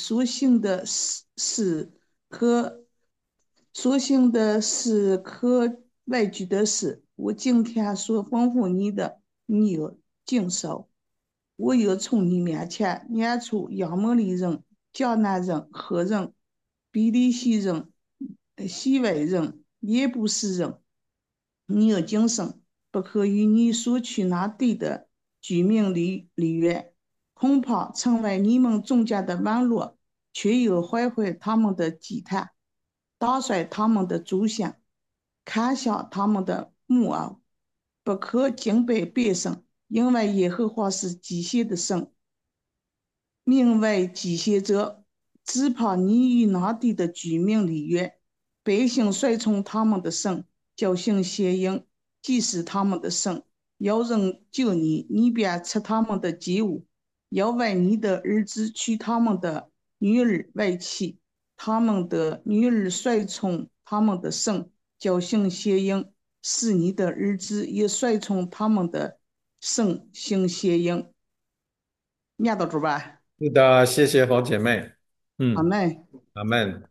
可所行的事可外居的事，我今天所吩咐你的，你要谨守。我又从你面前撵出亚摩利人、迦南人、赫人、比利洗人、西外人、耶布斯人。你要谨慎，不可与你所去那地的居民立约，恐怕成为你们中间的网络，却又毁坏他们的祭坛，打碎他们的祖先，砍下他们的木偶，不可敬拜别神，因为耶和华是祭血的神，名为祭血者，只怕你与那地的居民立约，百姓随从他们的神，就行邪淫，祭祀他们的神。要人救你，你便吃他们的祭物；要为你的儿子娶他们的女儿为妻，他们的女儿随从他们的神，就行邪淫，使你的儿子也随从他们的神行邪淫。念到这吧。 是的，谢谢好姐妹。 阿妹。 阿门。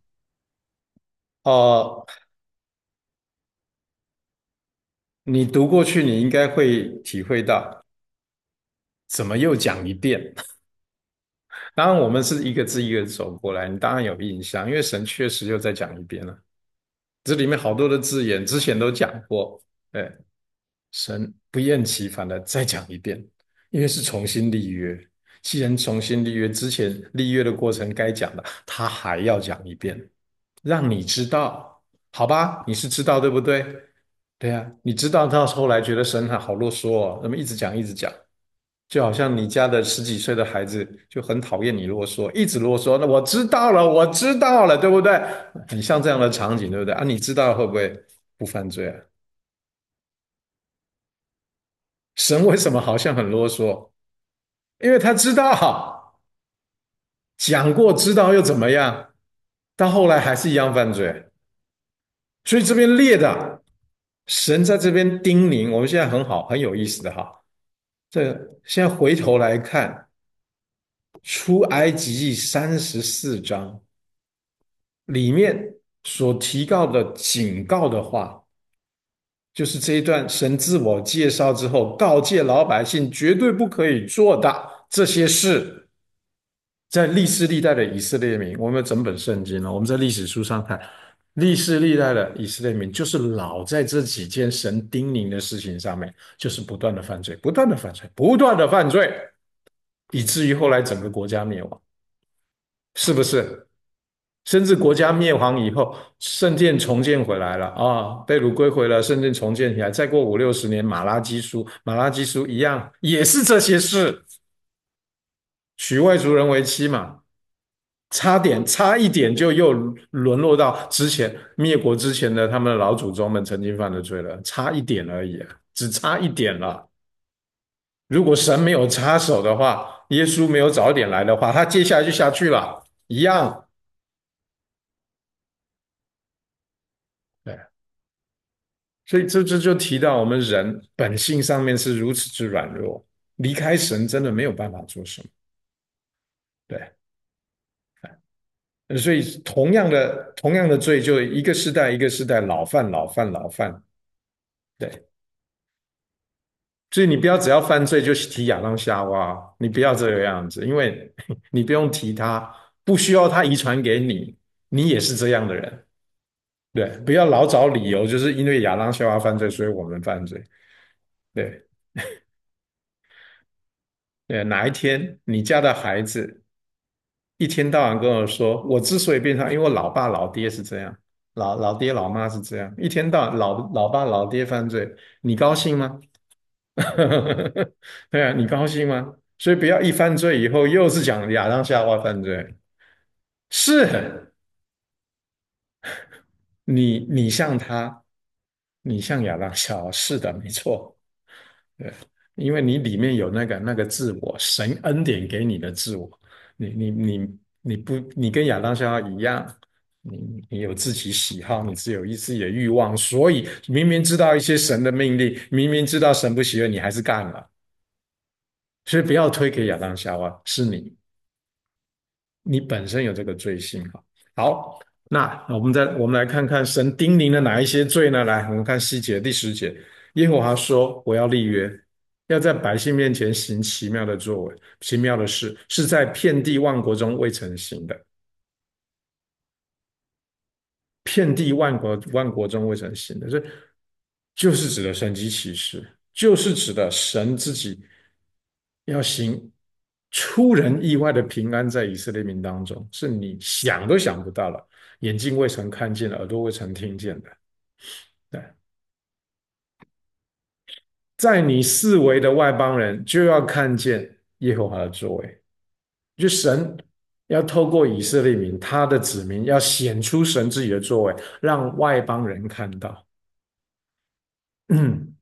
哦，你读过去，你应该会体会到，怎么又讲一遍？当然，我们是一个字一个字走过来，你当然有印象，因为神确实又再讲一遍了。这里面好多的字眼，之前都讲过，哎，神不厌其烦的再讲一遍，因为是重新立约。既然重新立约，之前立约的过程该讲的，他还要讲一遍，让你知道，好吧？你是知道对不对？对呀，你知道到后来觉得神好啰嗦哦，那么一直讲一直讲，就好像你家的十几岁的孩子就很讨厌你啰嗦，一直啰嗦。那我知道了，我知道了，对不对？很像这样的场景，对不对？啊，你知道会不会不犯罪啊？神为什么好像很啰嗦？因为他知道，讲过知道又怎么样？到后来还是一样犯罪。所以这边列的神在这边叮咛，我们现在很好，很有意思的哈。这现在回头来看，出埃及记34章里面所提到的警告的话，就是这一段神自我介绍之后，告诫老百姓绝对不可以做的这些事，在历世历代的以色列民，我们有整本圣经了，我们在历史书上看，历世历代的以色列民，就是老在这几件神叮咛的事情上面，就是不断的犯罪，不断的犯罪，不断的犯罪，以至于后来整个国家灭亡，是不是？甚至国家灭亡以后，圣殿重建回来了啊，被掳归回了，圣殿重建起来，再过50、60年，马拉基书一样，也是这些事，娶外族人为妻嘛，差一点就又沦落到之前灭国之前的他们的老祖宗们曾经犯的罪了，差一点而已啊，只差一点了。如果神没有插手的话，耶稣没有早一点来的话，他接下来就下去了，一样。对，所以这就提到我们人本性上面是如此之软弱，离开神真的没有办法做什么。对，所以同样的罪，就一个世代一个世代老犯老犯老犯。对，所以你不要只要犯罪就提亚当夏娃，你不要这个样子，因为你不用提他，不需要他遗传给你，你也是这样的人。对，不要老找理由，就是因为亚当夏娃犯罪，所以我们犯罪。对对，哪一天你家的孩子一天到晚跟我说，我之所以变成，因为我老爸老爹是这样， 老爹老妈是这样，一天到晚老爸老爹犯罪，你高兴吗？对啊，你高兴吗？所以不要一犯罪以后又是讲亚当夏娃犯罪，是你像他，你像亚当夏娃，是的，没错。对，因为你里面有那个自我，神恩典给你的自我，你不，你跟亚当夏娃一样，你有自己喜好，你自有自己的欲望，所以明明知道一些神的命令，明明知道神不喜悦，你还是干了。所以不要推给亚当夏娃，是你本身有这个罪性哈。好，那我们来看看神叮咛了哪一些罪呢？来，我们看细节第10节，耶和华说：“我要立约，要在百姓面前行奇妙的作为，奇妙的事，是在遍地万国中未曾行的。遍地万国中未曾行的，这就是指的神迹启示，就是指的神自己要行出人意外的平安在以色列民当中，是你想都想不到了，眼睛未曾看见，耳朵未曾听见的。对，在你四围的外邦人就要看见耶和华的作为，就神要透过以色列民，他的子民要显出神自己的作为，让外邦人看到。嗯，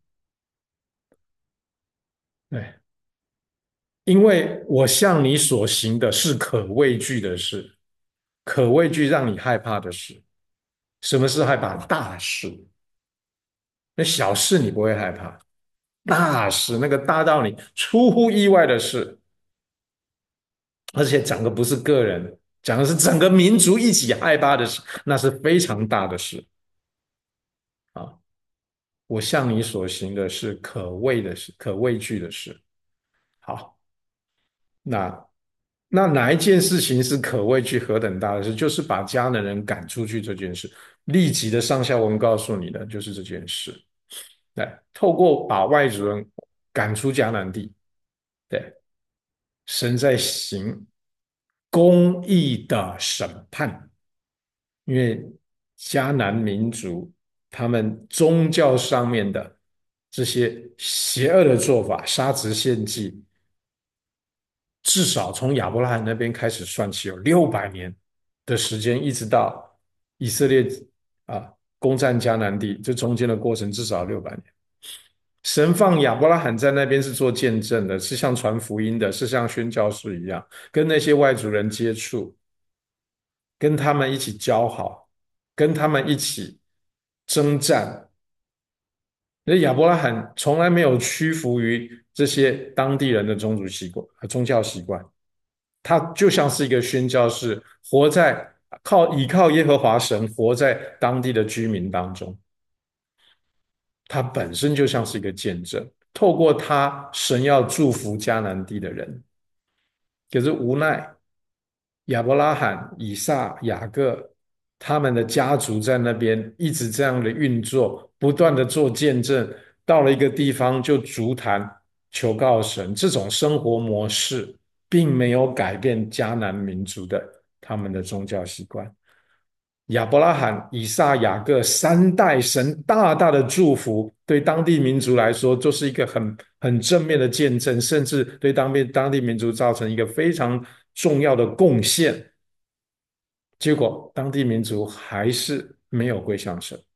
对，因为我向你所行的是可畏惧的事，可畏惧让你害怕的事。什么是害怕？大事。那小事你不会害怕，大事那个大到你出乎意外的事，而且讲的不是个人，讲的是整个民族一起害怕的事，那是非常大的事啊！我向你所行的是可畏的事，可畏惧的事。好，那哪一件事情是可畏惧何等大的事？就是把迦南人赶出去这件事。立即的上下文告诉你的就是这件事。来，透过把外族人赶出迦南地，对，神在行公义的审判，因为迦南民族他们宗教上面的这些邪恶的做法，杀殖献祭，至少从亚伯拉罕那边开始算起，有600年的时间，一直到以色列攻占迦南地，这中间的过程至少600年。神放亚伯拉罕在那边是做见证的，是像传福音的，是像宣教士一样，跟那些外族人接触，跟他们一起交好，跟他们一起征战。那亚伯拉罕从来没有屈服于这些当地人的宗族习惯和宗教习惯，他就像是一个宣教士，活在依靠耶和华神，活在当地的居民当中。他本身就像是一个见证，透过他，神要祝福迦南地的人。可是无奈，亚伯拉罕、以撒、雅各他们的家族在那边一直这样的运作，不断的做见证，到了一个地方就足坛求告神，这种生活模式并没有改变迦南民族的他们的宗教习惯。亚伯拉罕、以撒、雅各3代，神大大的祝福，对当地民族来说，就是一个很正面的见证，甚至对当地民族造成一个非常重要的贡献。结果，当地民族还是没有归向神。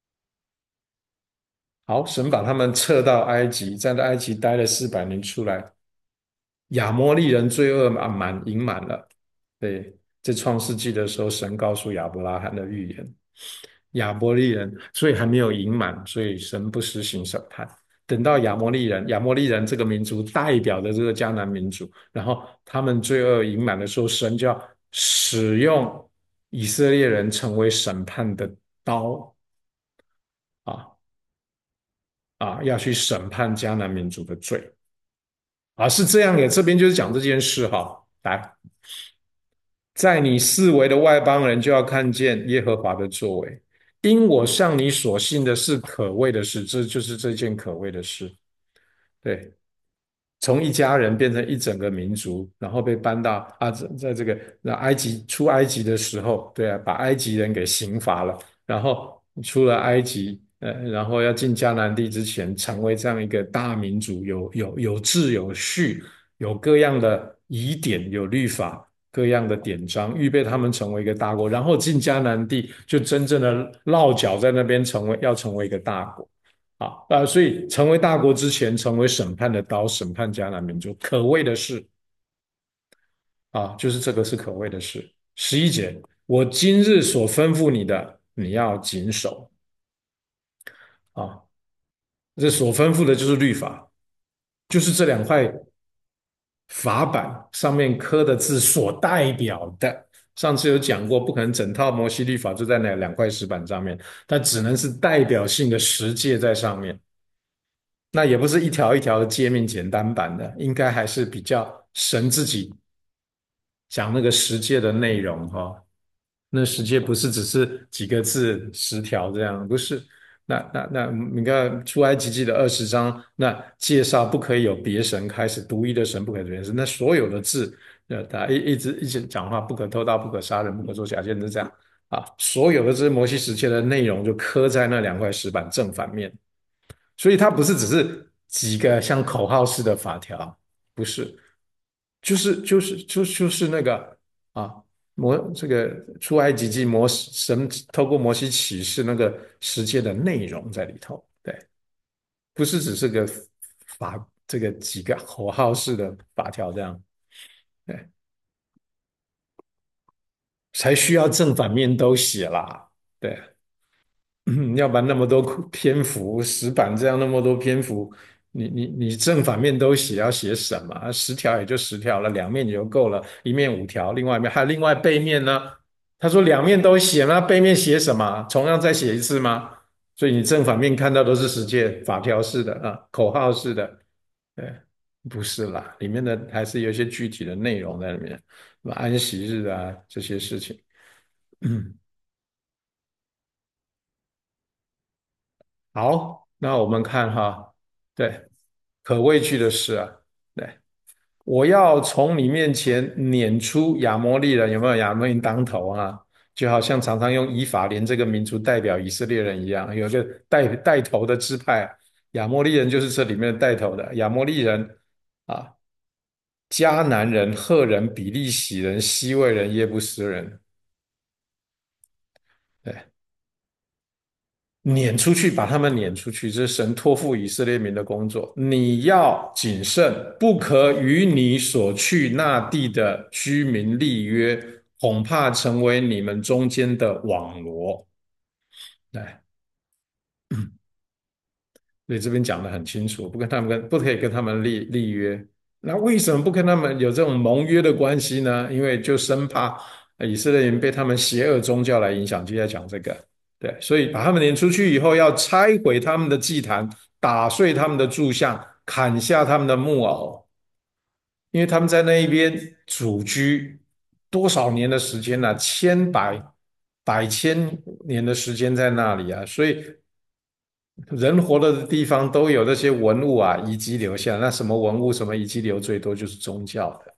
好，神把他们撤到埃及，在埃及待了400年，出来，亚摩利人罪恶盈满了。对，在创世纪的时候，神告诉亚伯拉罕的预言，亚摩利人所以还没有盈满，所以神不施行审判。等到亚摩利人这个民族代表的这个迦南民族，然后他们罪恶盈满的时候，神就要使用以色列人成为审判的刀啊要去审判迦南民族的罪是这样的。这边就是讲这件事哈，来。在你四围的外邦人就要看见耶和华的作为，因我向你所信的是可畏的事，这就是这件可畏的事。对，从一家人变成一整个民族，然后被搬到在这个出埃及的时候，对啊，把埃及人给刑罚了， 然后出了埃及，然后要进迦南地之前，成为这样一个大民族，有秩有序，有各样的疑点，有律法，各样的典章，预备他们成为一个大国，然后进迦南地，就真正的落脚在那边，要成为一个大国。所以成为大国之前，成为审判的刀，审判迦南民族，可畏的事就是这个是可畏的事。11节，我今日所吩咐你的，你要谨守啊。这所吩咐的就是律法，就是这两块法版上面刻的字所代表的。上次有讲过，不可能整套摩西律法就在那两块石板上面，它只能是代表性的十诫在上面。那也不是一条一条的诫命简单版的，应该还是比较神自己讲那个十诫的内容那十诫不是只是几个字10条这样，不是。那你看出埃及记的20章，那介绍不可以有别神，开始独一的神不可以有别神，那所有的字，他一直讲话，不可偷盗，不可杀人，不可作假见证这样所有的这些摩西十诫的内容就刻在那两块石板正反面。所以它不是只是几个像口号式的法条，不是，就是那个啊，这个出埃及记神透过摩西启示那个世界的内容在里头，对，不是只是个这个几个口号式的法条这样，对，才需要正反面都写啦，对。要不然那么多篇幅，石板这样那么多篇幅，你正反面都写，要写什么？10条也就10条了，两面也就够了，一面5条，另外一面还有另外背面呢。他说两面都写，那背面写什么？同样再写一次吗？所以你正反面看到都是十诫法条式的口号式的，对，不是啦，里面的还是有一些具体的内容在里面，什么安息日这些事情。好，那我们看对，可畏惧的事对，我要从你面前撵出亚摩利人，有没有亚摩利人当头就好像常常用以法莲这个民族代表以色列人一样，有个带头的支派，亚摩利人就是这里面的带头的亚摩利人啊，迦南人、赫人、比利洗人、西魏人、耶布斯人，对。撵出去，把他们撵出去，这是神托付以色列民的工作。你要谨慎，不可与你所去那地的居民立约，恐怕成为你们中间的网罗。来，所以这边讲的很清楚，不可以跟他们立约。那为什么不跟他们有这种盟约的关系呢？因为就生怕以色列人被他们邪恶宗教来影响。就在讲这个，对，所以把他们撵出去以后，要拆毁他们的祭坛，打碎他们的柱像，砍下他们的木偶，因为他们在那一边主居多少年的时间了、百千年的时间在那里所以人活的地方都有那些文物遗迹留下。那什么文物、什么遗迹留最多，就是宗教的。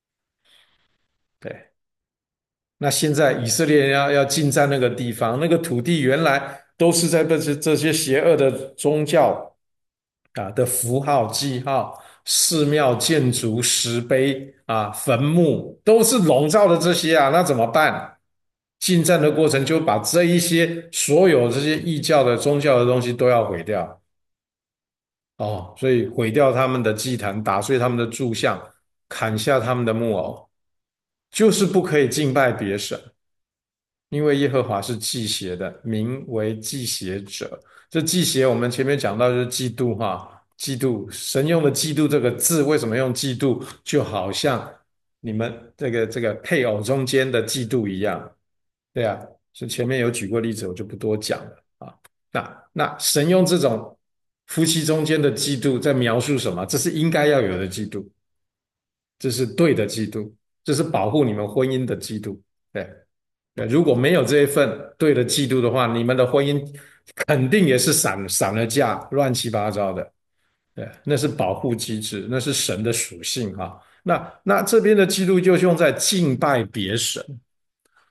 对，那现在以色列人要进占那个地方，那个土地原来都是在被这些邪恶的宗教的符号、记号、寺庙、建筑、石碑坟墓，都是笼罩的这些那怎么办？进占的过程就把这一些所有这些异教的宗教的东西都要毁掉。所以毁掉他们的祭坛，打碎他们的柱像，砍下他们的木偶，就是不可以敬拜别神，因为耶和华是祭邪的，名为祭邪者。这祭邪我们前面讲到就是嫉妒嫉妒，神用的嫉妒这个字，为什么用嫉妒？就好像你们这个配偶中间的嫉妒一样，对是前面有举过例子，我就不多讲了那神用这种夫妻中间的嫉妒在描述什么？这是应该要有的嫉妒，这是对的嫉妒，这是保护你们婚姻的嫉妒。对，如果没有这一份对的嫉妒的话，你们的婚姻肯定也是散了架，乱七八糟的。对，那是保护机制，那是神的属性那这边的嫉妒就用在敬拜别神。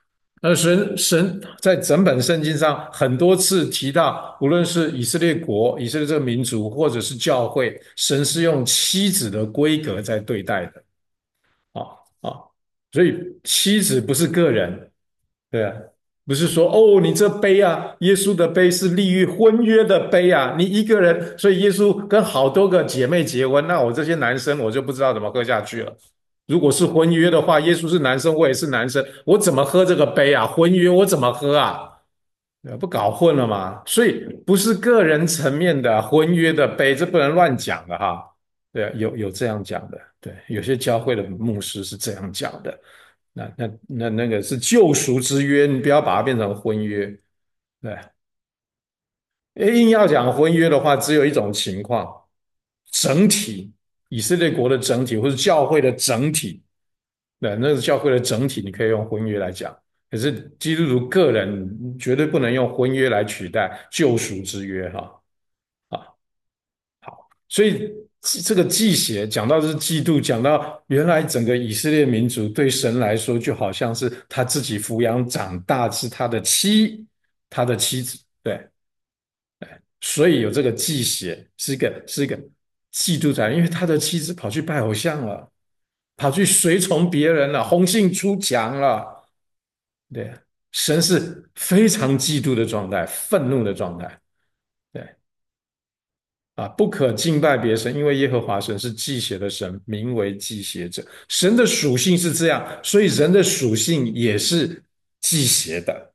神在整本圣经上很多次提到，无论是以色列国、以色列这个民族，或者是教会，神是用妻子的规格在对待的。啊啊，所以妻子不是个人，对啊，不是说哦，你这杯啊，耶稣的杯是立于婚约的杯啊，你一个人，所以耶稣跟好多个姐妹结婚，那我这些男生我就不知道怎么喝下去了。如果是婚约的话，耶稣是男生，我也是男生，我怎么喝这个杯啊？婚约我怎么喝啊？不搞混了吗？所以不是个人层面的婚约的杯，这不能乱讲的哈。对啊，有这样讲的，对，有些教会的牧师是这样讲的。那个是救赎之约，你不要把它变成婚约。对，硬要讲婚约的话，只有一种情况，整体以色列国的整体，或者教会的整体，对，那是教会的整体，你可以用婚约来讲。可是基督徒个人绝对不能用婚约来取代救赎之约，哈啊。好，所以这个祭邪讲到的是嫉妒，讲到原来整个以色列民族对神来说，就好像是他自己抚养长大，是他的妻子，对，所以有这个祭邪，是一个嫉妒在，因为他的妻子跑去拜偶像了，跑去随从别人了，红杏出墙了，对，神是非常嫉妒的状态，愤怒的状态，对。啊，不可敬拜别神，因为耶和华神是祭邪的神，名为祭邪者。神的属性是这样，所以人的属性也是祭邪的。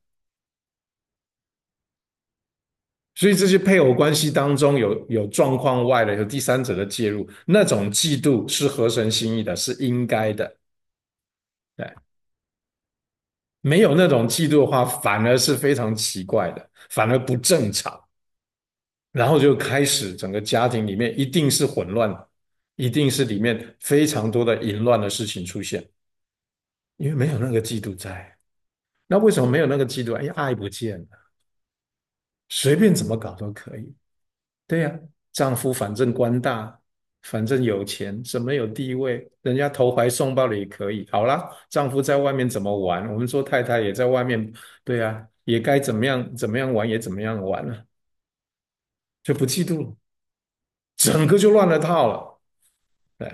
所以这些配偶关系当中有状况外的，有第三者的介入，那种嫉妒是合神心意的，是应该的。对，没有那种嫉妒的话，反而是非常奇怪的，反而不正常。然后就开始整个家庭里面一定是混乱的，一定是里面非常多的淫乱的事情出现，因为没有那个嫉妒在。那为什么没有那个嫉妒？哎，爱不见了，随便怎么搞都可以。对呀，丈夫反正官大，反正有钱，什么有地位，人家投怀送抱的也可以。好啦，丈夫在外面怎么玩，我们做太太也在外面，对呀，也该怎么样怎么样玩也怎么样玩了，就不嫉妒了，整个就乱了套了。对。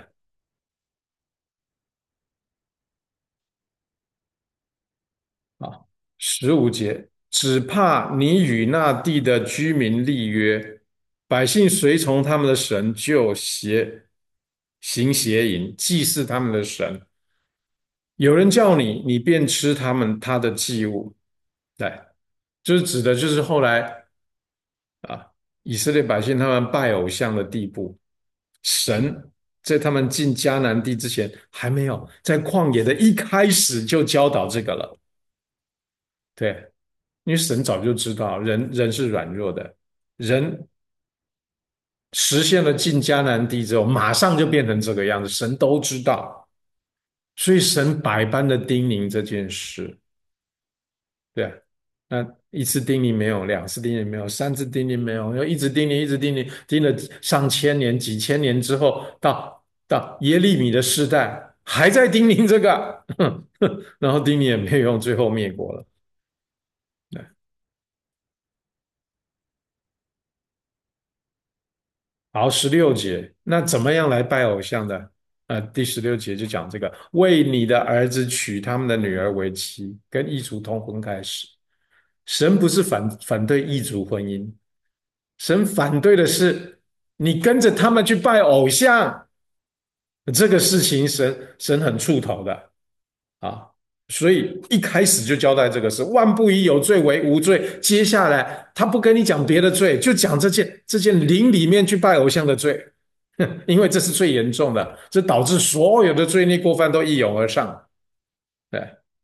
啊，15节，只怕你与那地的居民立约，百姓随从他们的神，就行邪淫，祭祀他们的神。有人叫你，你便吃他的祭物。对，就是指的就是后来啊，以色列百姓他们拜偶像的地步，神在他们进迦南地之前还没有，在旷野的一开始就教导这个了。对，因为神早就知道人是软弱的，人实现了进迦南地之后，马上就变成这个样子，神都知道，所以神百般的叮咛这件事，对啊，那一次叮咛没有，两次叮咛没有，三次叮咛没有，要一直叮咛，一直叮咛，叮了上千年、几千年之后，到耶利米的世代，还在叮咛这个，然后叮咛也没有用，最后灭国了。好，16节，那怎么样来拜偶像的？第16节就讲这个，为你的儿子娶他们的女儿为妻，跟异族通婚开始。神不是反对异族婚姻，神反对的是你跟着他们去拜偶像，这个事情神很触头的。啊，所以一开始就交代这个事，万不以有罪为无罪。接下来他不跟你讲别的罪，就讲这件灵里面去拜偶像的罪，因为这是最严重的，这导致所有的罪孽过犯都一涌而上。对，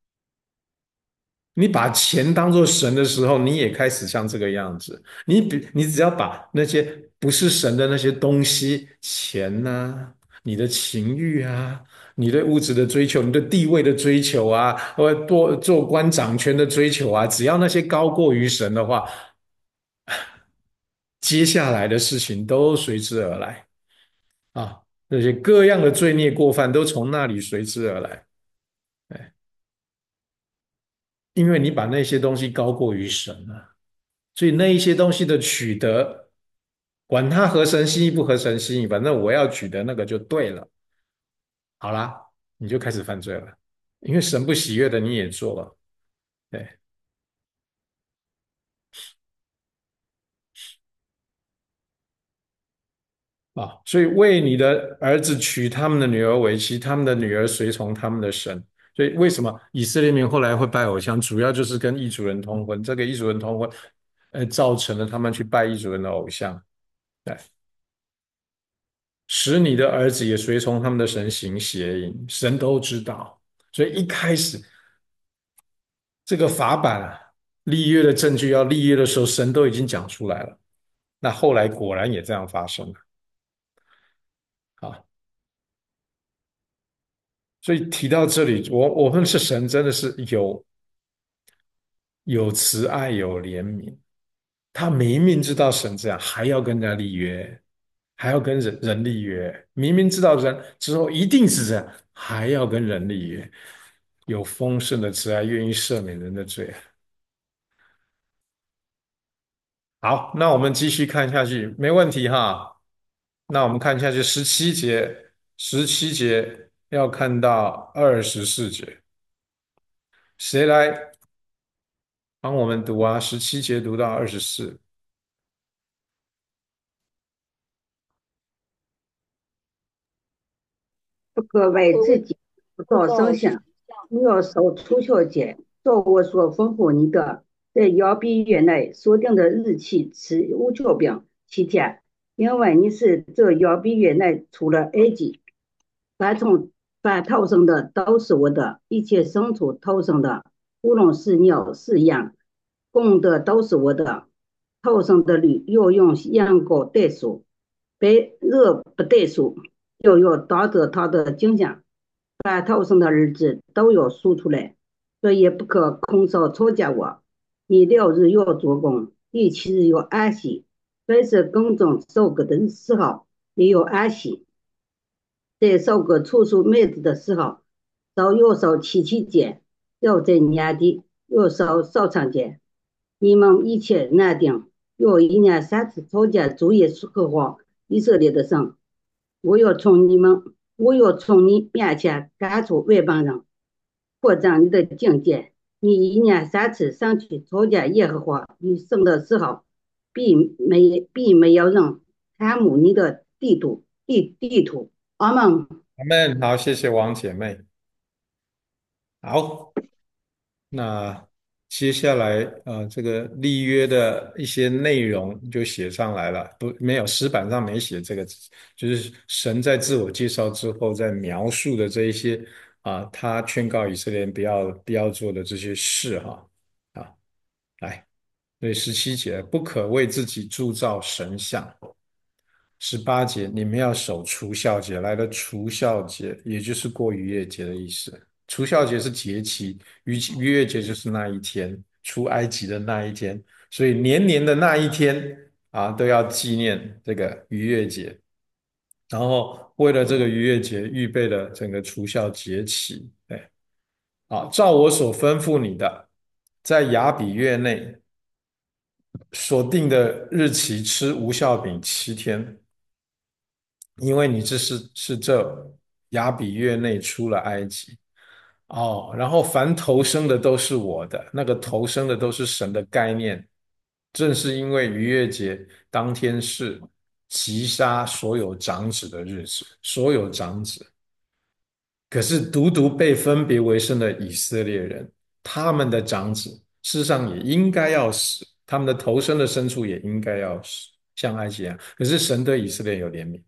你把钱当做神的时候，你也开始像这个样子。你只要把那些不是神的那些东西，钱呐、你的情欲啊，你对物质的追求，你对地位的追求啊，或做官掌权的追求啊，只要那些高过于神的话，接下来的事情都随之而来啊。那些各样的罪孽过犯都从那里随之而来。 因为你把那些东西高过于神了，所以那一些东西的取得，管它合神心意不合神心意，反正我要取得那个就对了。好啦，你就开始犯罪了，因为神不喜悦的你也做了，对。啊，所以为你的儿子娶他们的女儿为妻，他们的女儿随从他们的神。所以为什么以色列民后来会拜偶像，主要就是跟异族人通婚。这个异族人通婚，造成了他们去拜异族人的偶像，对，使你的儿子也随从他们的神行邪淫，神都知道。所以一开始这个法版啊，立约的证据要立约的时候，神都已经讲出来了。那后来果然也这样发生了。啊。所以提到这里，我们是神，真的是有慈爱有怜悯。他明明知道神这样，还要跟人家立约，还要跟人立约。明明知道人之后一定是这样，还要跟人立约，有丰盛的慈爱，愿意赦免人的罪。好，那我们继续看下去，没问题哈。那我们看下去17节，17节要看到24节，谁来帮我们读啊？17节读到24。 不可为自己不造声像，你要守除孝节，照我所吩咐你的，在亚比月内所定的日期吃无酵饼7天，因为你是这亚比月内出了埃及。凡逃生的都是我的，一切牲畜逃生的，无论是鸟是羊，公的都是我的。逃生的驴要用羊羔代赎，白热不代赎，要当着他的景象。凡逃生的日子都要数出来，所以不可空手吵架我。你6日要做工，第7日要安息，凡是耕种收割的时候也要安息。在收割初熟麦子的时候，要烧7期节，要在年底要烧烧长节。你们一切难定，要1年3次朝见主耶和华以色列的神。我要从你面前赶出外邦人，扩张你的境界。你1年3次上去朝见耶和华你神的时候，必没有人贪慕你的地图。阿门。 阿门。好，谢谢王姐妹。好，那接下来这个立约的一些内容就写上来了，不，没有，石板上没写这个，就是神在自我介绍之后，在描述的这一些他劝告以色列人不要做的这些事哈啊，来，对17节，不可为自己铸造神像。18节，你们要守除孝节，来的除孝节，也就是过逾越节的意思。除孝节是节期，逾越节就是那一天，出埃及的那一天，所以年年的那一天都要纪念这个逾越节。然后为了这个逾越节，预备了整个除孝节期。对，照我所吩咐你的，在亚比月内所定的日期吃无酵饼7天。因为你是这亚比月内出了埃及。然后凡投生的都是我的，那个投生的都是神的概念。正是因为逾越节当天是击杀所有长子的日子，所有长子。可是独独被分别为圣的以色列人，他们的长子事实上也应该要死，他们的头生的牲畜也应该要死，像埃及一样。可是神对以色列有怜悯。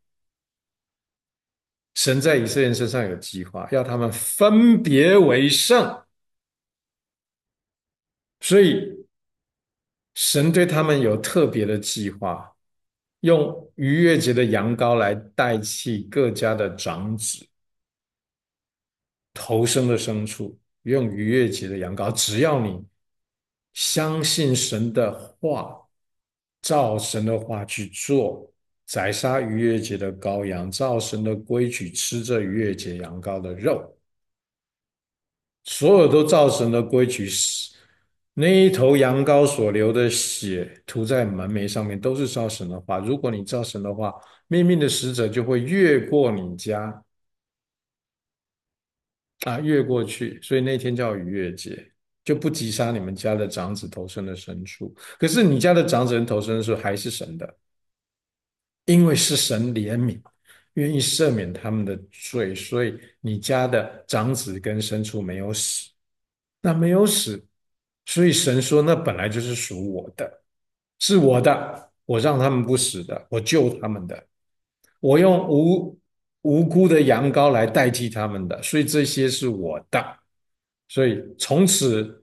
神在以色列人身上有计划，要他们分别为圣，所以神对他们有特别的计划，用逾越节的羊羔来代替各家的长子、头生的牲畜，用逾越节的羊羔，只要你相信神的话，照神的话去做，宰杀逾越节的羔羊，照神的规矩吃这逾越节羊羔的肉。所有都照神的规矩， 那一头羊羔所流的血涂在门楣上面，都是照神的话。如果你照神的话，灭命的使者就会越过你家越过去，所以那天叫逾越节，就不击杀你们家的长子头生的牲畜。可是你家的长子头生的时候还是神的，因为是神怜悯，愿意赦免他们的罪，所以你家的长子跟牲畜没有死。那没有死，所以神说那本来就是属我的，是我的，我让他们不死的，我救他们的，我用无辜的羊羔来代替他们的，所以这些是我的。所以从此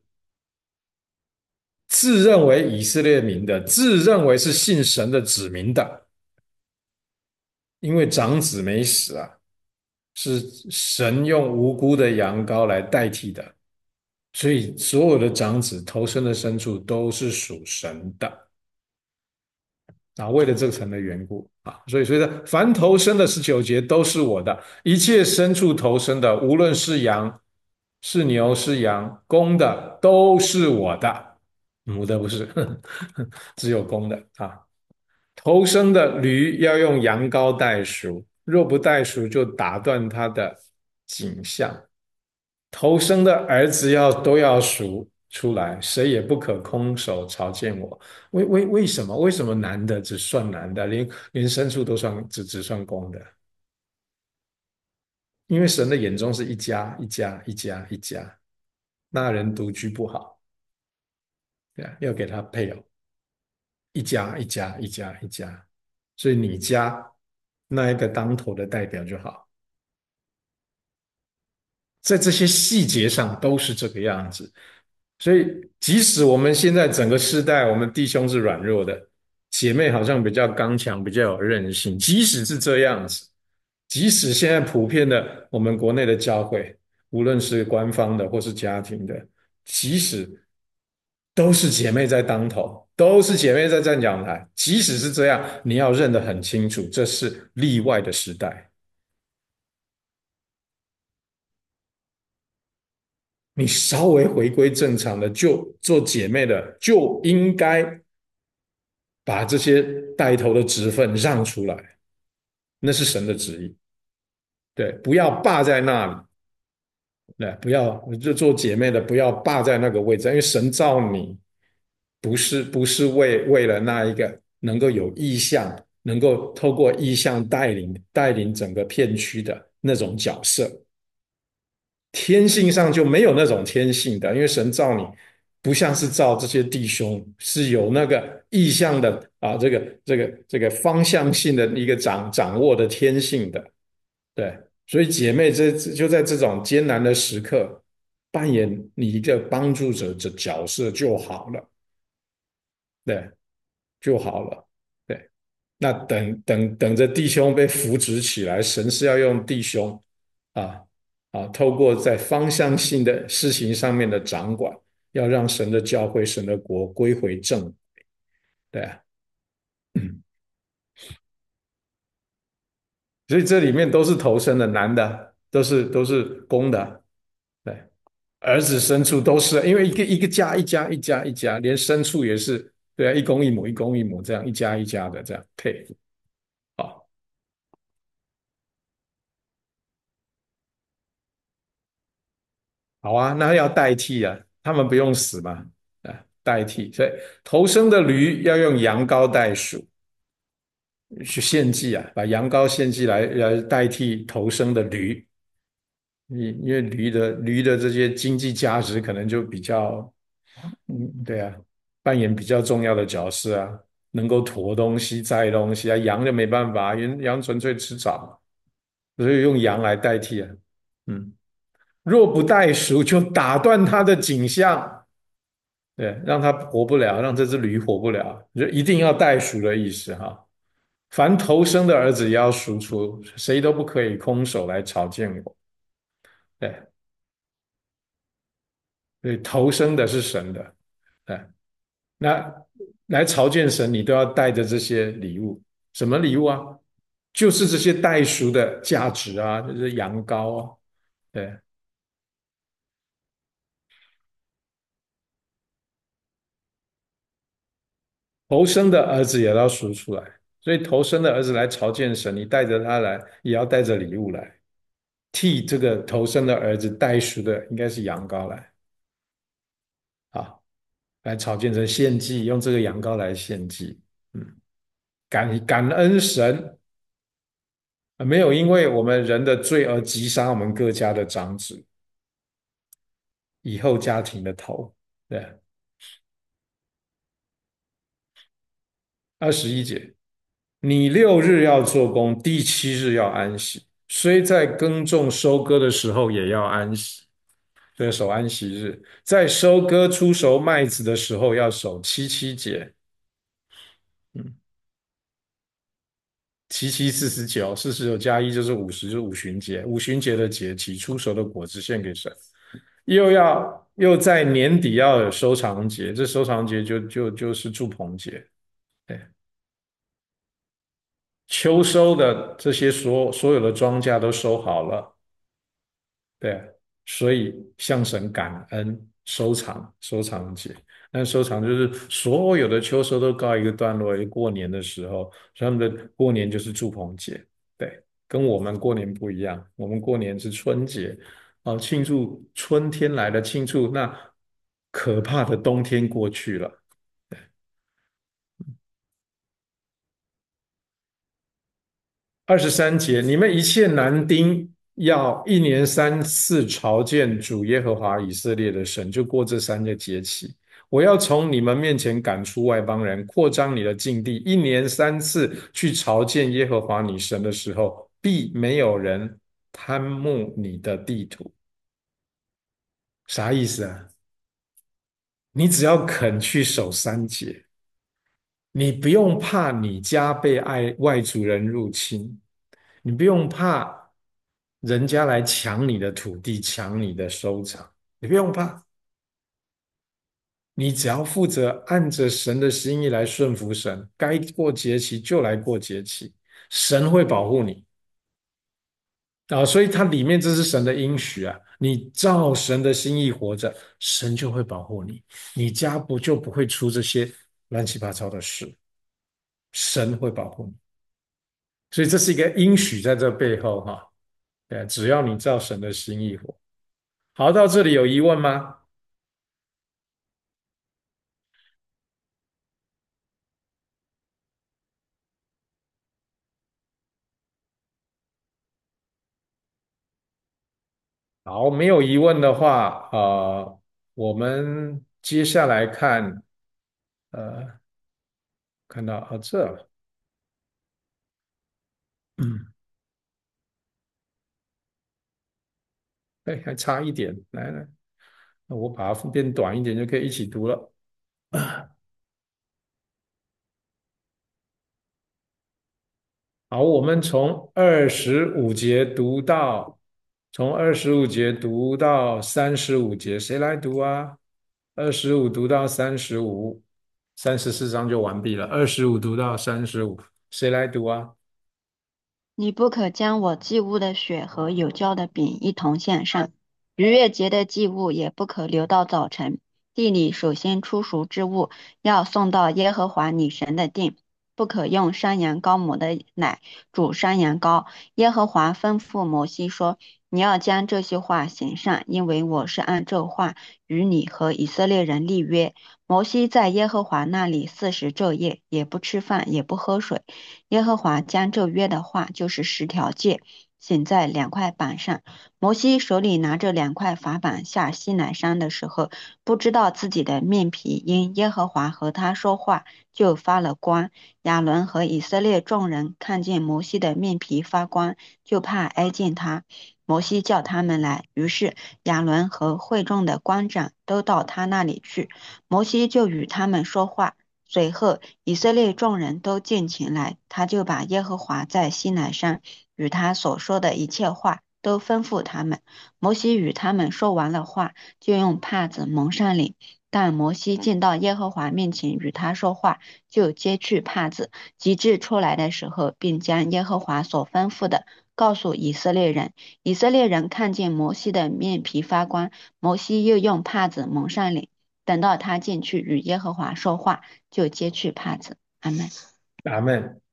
自认为以色列民的，自认为是信神的子民的，因为长子没死啊，是神用无辜的羊羔来代替的，所以所有的长子投生的牲畜都是属神的为了这层的缘故所以呢，凡投生的19节都是我的，一切牲畜投生的，无论是羊是牛是羊，公的都是我的，母的不是，只有公的头生的驴要用羊羔代赎，若不代赎，就打断他的颈项。头生的儿子都要赎出来，谁也不可空手朝见我。为什么？为什么男的只算男的，连牲畜都只算公的？因为神的眼中是一家一家一家一家，那人独居不好，对啊，要给他配偶，一家一家一家一家，所以你家那一个当头的代表就好。在这些细节上都是这个样子。所以，即使我们现在整个世代，我们弟兄是软弱的，姐妹好像比较刚强，比较有韧性。即使是这样子，即使现在普遍的我们国内的教会，无论是官方的或是家庭的，即使都是姐妹在当头，都是姐妹在站讲台。即使是这样，你要认得很清楚，这是例外的时代。你稍微回归正常的，就做姐妹的，就应该把这些带头的职分让出来，那是神的旨意。对，不要霸在那里，对，不要就做姐妹的，不要霸在那个位置，因为神造你不是为了那一个能够有意向，能够透过意向带领整个片区的那种角色。天性上就没有那种天性的，因为神造你不像是造这些弟兄，是有那个意向的这个方向性的一个掌握的天性的，对，所以姐妹就在这种艰难的时刻，扮演你一个帮助者的角色就好了，对，就好了，对。那等着弟兄被扶植起来，神是要用弟兄啊透过在方向性的事情上面的掌管，要让神的教会、神的国归回正轨，对啊，所以这里面都是头生的，男的都是公的，对，儿子牲畜都是，因为一个家一家一家一家，连牲畜也是，对啊，一公一母一公一母这样一家一家的这样配好。好啊，那要代替啊，他们不用死嘛，代替，所以头生的驴要用羊羔代赎，去献祭把羊羔献祭来代替头生的驴，因为驴的这些经济价值可能就比较，对啊，扮演比较重要的角色能够驮东西、载东西羊就没办法，因为羊纯粹吃草，所以用羊来代替嗯。若不代赎，就打断他的颈项，对，让他活不了，让这只驴活不了，就一定要代赎的意思凡头生的儿子也要赎出，谁都不可以空手来朝见我。对，所以头生的是神的，对，那来朝见神，你都要带着这些礼物，什么礼物啊？就是这些代赎的价值就是羊羔对。 头生的儿子也要赎出来，所以头生的儿子来朝见神，你带着他来，也要带着礼物来，替这个头生的儿子代赎的应该是羊羔来啊，来朝见神献祭，用这个羊羔来献祭，感恩神，没有因为我们人的罪而击杀我们各家的长子，以后家庭的头，对，21节。你6日要做工，第7日要安息。虽在耕种收割的时候也要安息，这个守安息日。在收割出熟麦子的时候要守七七节。嗯，7×7=49，49加1就是50，就是五旬节。五旬节的节期，出熟的果子献给神。又在年底要有收藏节，这收藏节就是住棚节。对，秋收的这些所有的庄稼都收好了。对，所以向神感恩收藏节，那收藏就是所有的秋收都告一个段落，过年的时候，所以他们的过年就是祝棚节，对，跟我们过年不一样，我们过年是春节，哦，庆祝春天来了，庆祝那可怕的冬天过去了。23节，你们一切男丁要1年3次朝见主耶和华以色列的神，就过这3个节期。我要从你们面前赶出外邦人，扩张你的境地。1年3次去朝见耶和华你神的时候，必没有人贪慕你的地土。啥意思啊？你只要肯去守3节，你不用怕你家被外族人入侵，你不用怕人家来抢你的土地、抢你的收藏，你不用怕，你只要负责按着神的心意来顺服神，该过节期就来过节期，神会保护你啊！所以它里面这是神的应许啊，你照神的心意活着，神就会保护你，你家就不会出这些乱七八糟的事，神会保护你。所以这是一个应许在这背后哈，对，只要你照神的心意活。好，到这里有疑问吗？好，没有疑问的话，我们接下来看，呃，看到这，嗯，哎，还差一点，来来，那我把它变短一点就可以一起读了。好，我们从二十五节读到35节，谁来读啊？25读到35，34章就完毕了。25读到35，谁来读啊？ 你不可将我祭物的血和有酵的饼一同献上，逾越节的祭物也不可留到早晨。地里首先出熟之物要送到耶和华你神的殿，不可用山羊羔母的奶煮山羊羔。耶和华吩咐摩西说：你要将这些话行上，因为我是按这话与你和以色列人立约。摩西在耶和华那里40昼夜，也不吃饭，也不喝水。耶和华将这约的话，就是10条诫，写在2块板上。摩西手里拿着2块法板下西乃山的时候，不知道自己的面皮因耶和华和他说话就发了光。亚伦和以色列众人看见摩西的面皮发光，就怕挨近他。摩西叫他们来，于是亚伦和会众的官长都到他那里去，摩西就与他们说话。随后，以色列众人都进前来，他就把耶和华在西乃山与他所说的一切话都吩咐他们。摩西与他们说完了话，就用帕子蒙上脸。但摩西进到耶和华面前与他说话，就揭去帕子，及至出来的时候，并将耶和华所吩咐的告诉以色列人。以色列人看见摩西的面皮发光，摩西又用帕子蒙上脸。 等到他进去与耶和华说话，就揭去帕子。阿门。 阿门。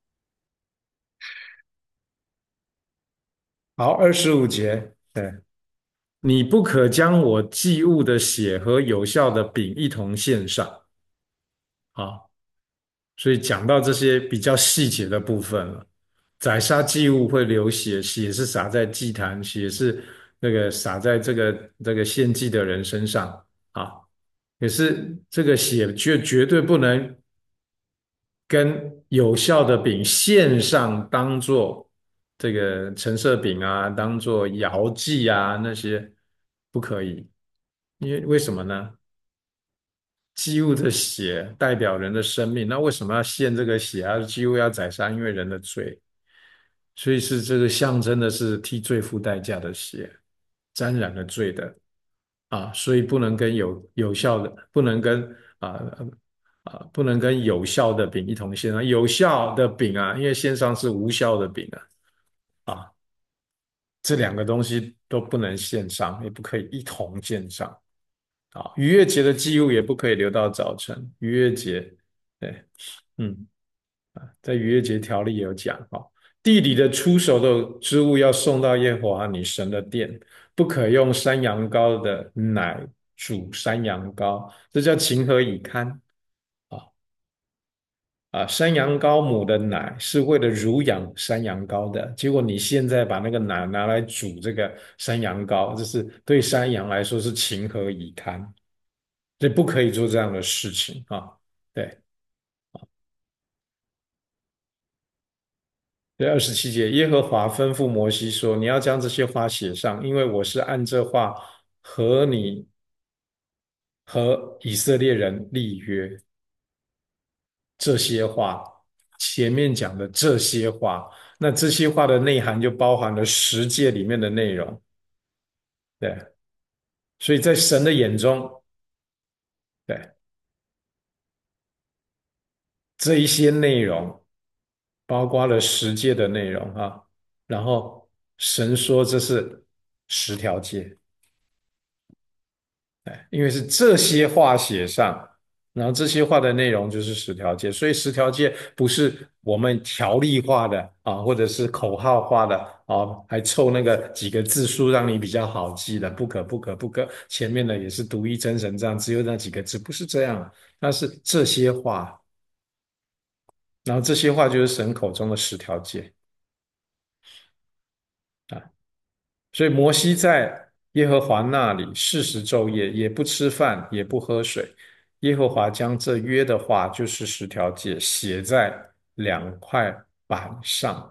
好，25节，对，你不可将我祭物的血和有效的饼一同献上。好，所以讲到这些比较细节的部分了。宰杀祭物会流血，血是洒在祭坛，血是那个洒在这个献祭的人身上啊。可是这个血绝对不能跟有效的饼献上，当做这个陈设饼啊，当做摇祭啊那些不可以，因为什么呢？祭物的血代表人的生命，那为什么要献这个血啊？祭物要宰杀，因为人的罪，所以是这个象征的是替罪付代价的血，沾染了罪的啊，所以不能跟有效的，不能跟啊不能跟有效的饼一同献上。有效的饼啊，因为献上是无效的饼啊，这两个东西都不能献上，也不可以一同献上。啊，逾越节的祭物也不可以留到早晨。逾越节，对，嗯，在逾越节条例有讲，地里的出熟的之物要送到耶和华你神的殿，不可用山羊羔的奶煮山羊羔，这叫情何以堪啊山羊羔母的奶是为了乳养山羊羔的，结果你现在把那个奶拿来煮这个山羊羔，这是对山羊来说是情何以堪。所以不可以做这样的事情啊。对，对，27节，耶和华吩咐摩西说：“你要将这些话写上，因为我是按这话和你和以色列人立约。这些话，前面讲的这些话，那这些话的内涵就包含了10诫里面的内容。对，所以在神的眼中，对这一些内容，包括了10诫的内容啊。然后神说这是10条诫。”因为是这些话写上，然后这些话的内容就是十条诫，所以十条诫不是我们条例化的啊，或者是口号化的啊，还凑那个几个字数让你比较好记的，不可不可不可，前面的也是独一真神这样，只有那几个字，不是这样，那是这些话，然后这些话就是神口中的十条诫啊。所以摩西在耶和华那里40昼夜，也不吃饭，也不喝水。耶和华将这约的话，就是10条诫，写在2块板上。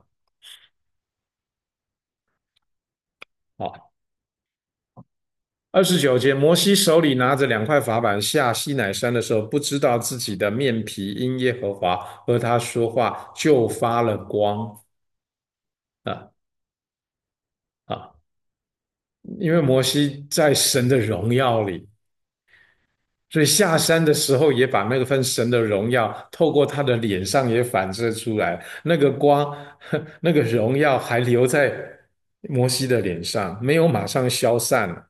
好，29节，摩西手里拿着2块法板下西乃山的时候，不知道自己的面皮因耶和华和他说话就发了光啊啊！因为摩西在神的荣耀里，所以下山的时候，也把那个份神的荣耀透过他的脸上也反射出来，那个光，那个荣耀还留在摩西的脸上，没有马上消散。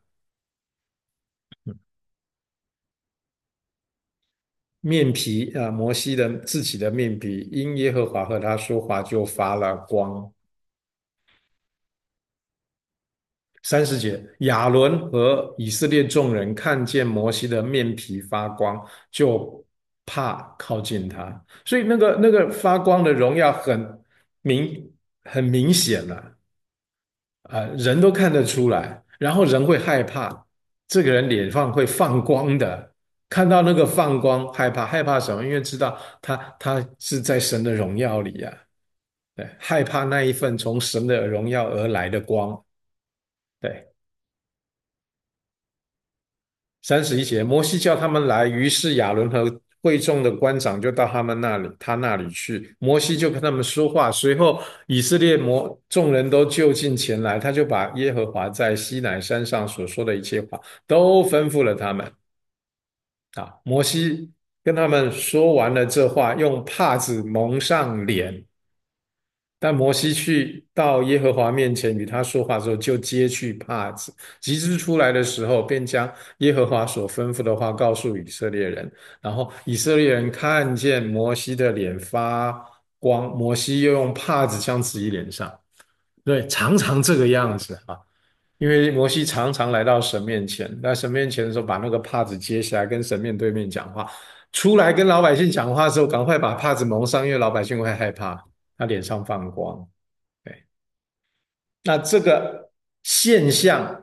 面皮啊，摩西的自己的面皮，因耶和华和他说话，就发了光。30节，亚伦和以色列众人看见摩西的面皮发光，就怕靠近他。所以那个发光的荣耀明很明显了人都看得出来，然后人会害怕，这个人脸上会放光的。看到那个放光，害怕什么？因为知道他是在神的荣耀里呀、对，害怕那一份从神的荣耀而来的光。对。31节，摩西叫他们来，于是亚伦和会众的官长就到他那里去。摩西就跟他们说话，随后以色列众人都就近前来，他就把耶和华在西乃山上所说的一切话都吩咐了他们。摩西跟他们说完了这话，用帕子蒙上脸， 但摩西去到耶和华面前与他说话之后，就揭去帕子，集支出来的时候，便将耶和华所吩咐的话告诉以色列人。然后以色列人看见摩西的脸发光，摩西又用帕子将自己脸上。对，常常这个样子啊。因为摩西常常来到神面前，在神面前的时候，把那个帕子揭下来，跟神面对面讲话。出来跟老百姓讲话的时候，赶快把帕子蒙上，因为老百姓会害怕，他脸上放光。对，那这个现象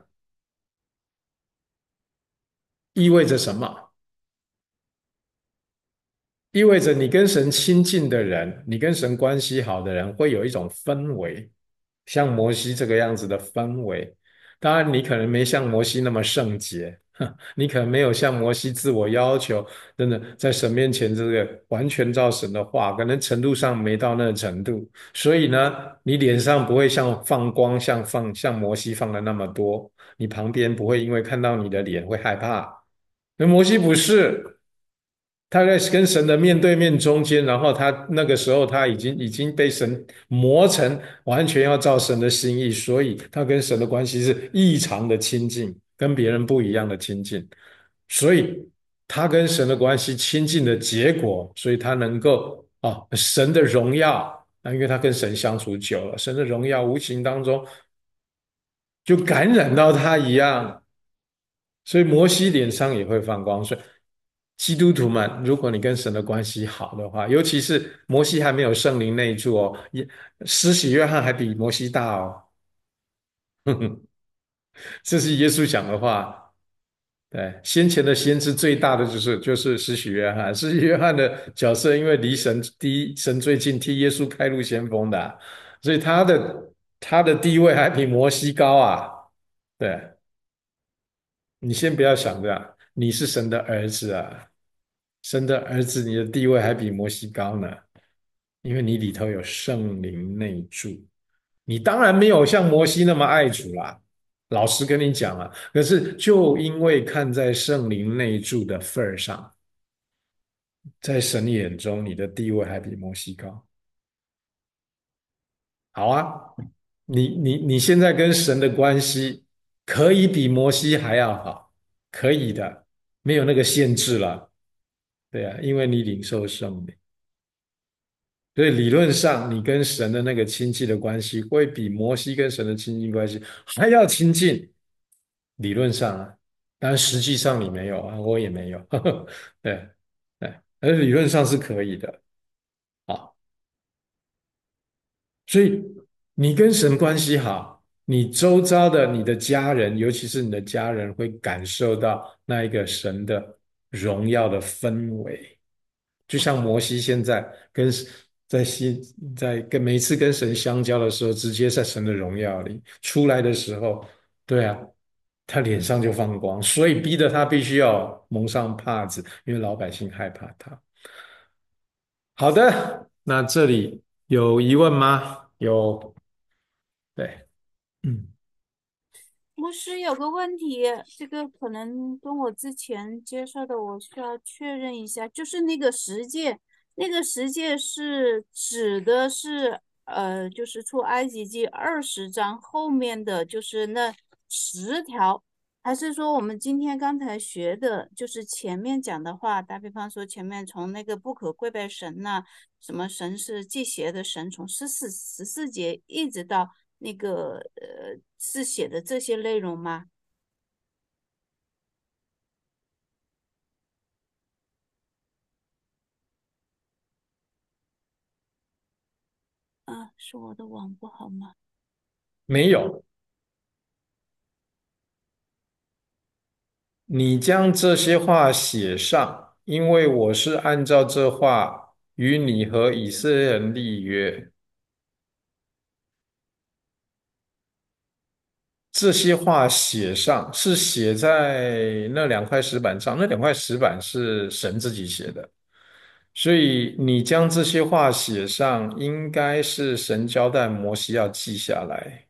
意味着什么？意味着你跟神亲近的人，你跟神关系好的人，会有一种氛围，像摩西这个样子的氛围。当然，你可能没像摩西那么圣洁，你可能没有像摩西自我要求，真的在神面前这个完全照神的话，可能程度上没到那个程度。所以呢，你脸上不会像放光，像摩西放的那么多，你旁边不会因为看到你的脸会害怕。那摩西不是。他在跟神的面对面中间，然后他那个时候他已经被神磨成完全要照神的心意，所以他跟神的关系是异常的亲近，跟别人不一样的亲近。所以他跟神的关系亲近的结果，所以他能够神的荣耀因为他跟神相处久了，神的荣耀无形当中就感染到他一样，所以摩西脸上也会放光。所以基督徒们，如果你跟神的关系好的话，尤其是摩西还没有圣灵内住哦，施洗约翰还比摩西大哦。这是耶稣讲的话。对，先前的先知最大的就是施洗约翰，施洗约翰的角色因为离神最近，替耶稣开路先锋的所以他的地位还比摩西高啊。对，你先不要想这样，你是神的儿子啊，神的儿子，你的地位还比摩西高呢，因为你里头有圣灵内住。你当然没有像摩西那么爱主啦，老实跟你讲啊。可是就因为看在圣灵内住的份儿上，在神眼中，你的地位还比摩西高。好啊，你现在跟神的关系可以比摩西还要好，可以的，没有那个限制了。对啊，因为你领受圣灵，所以理论上你跟神的那个亲近的关系会比摩西跟神的亲近关系还要亲近。理论上啊，但实际上你没有啊，我也没有。对对，而理论上是可以的。好，所以你跟神关系好，你周遭的你的家人，尤其是你的家人，会感受到那一个神的荣耀的氛围。就像摩西现在在西在跟每一次跟神相交的时候，直接在神的荣耀里出来的时候，对啊，他脸上就放光，所以逼得他必须要蒙上帕子，因为老百姓害怕他。好的，那这里有疑问吗？有，对，嗯， 牧师有个问题，这个可能跟我之前接受的，我需要确认一下，就是那个十诫，那个十诫是指的是就是出埃及记20章后面的就是那10条，还是说我们今天刚才学的，就是前面讲的话，打比方说前面从那个不可跪拜神呐、什么神是祭邪的神，从十四节一直到那个是写的这些内容吗？啊，是我的网不好吗？ 没有。你将这些话写上，因为我是按照这话与你和以色列人立约。这些话写上是写在那两块石板上，那两块石板是神自己写的，所以你将这些话写上，应该是神交代摩西要记下来，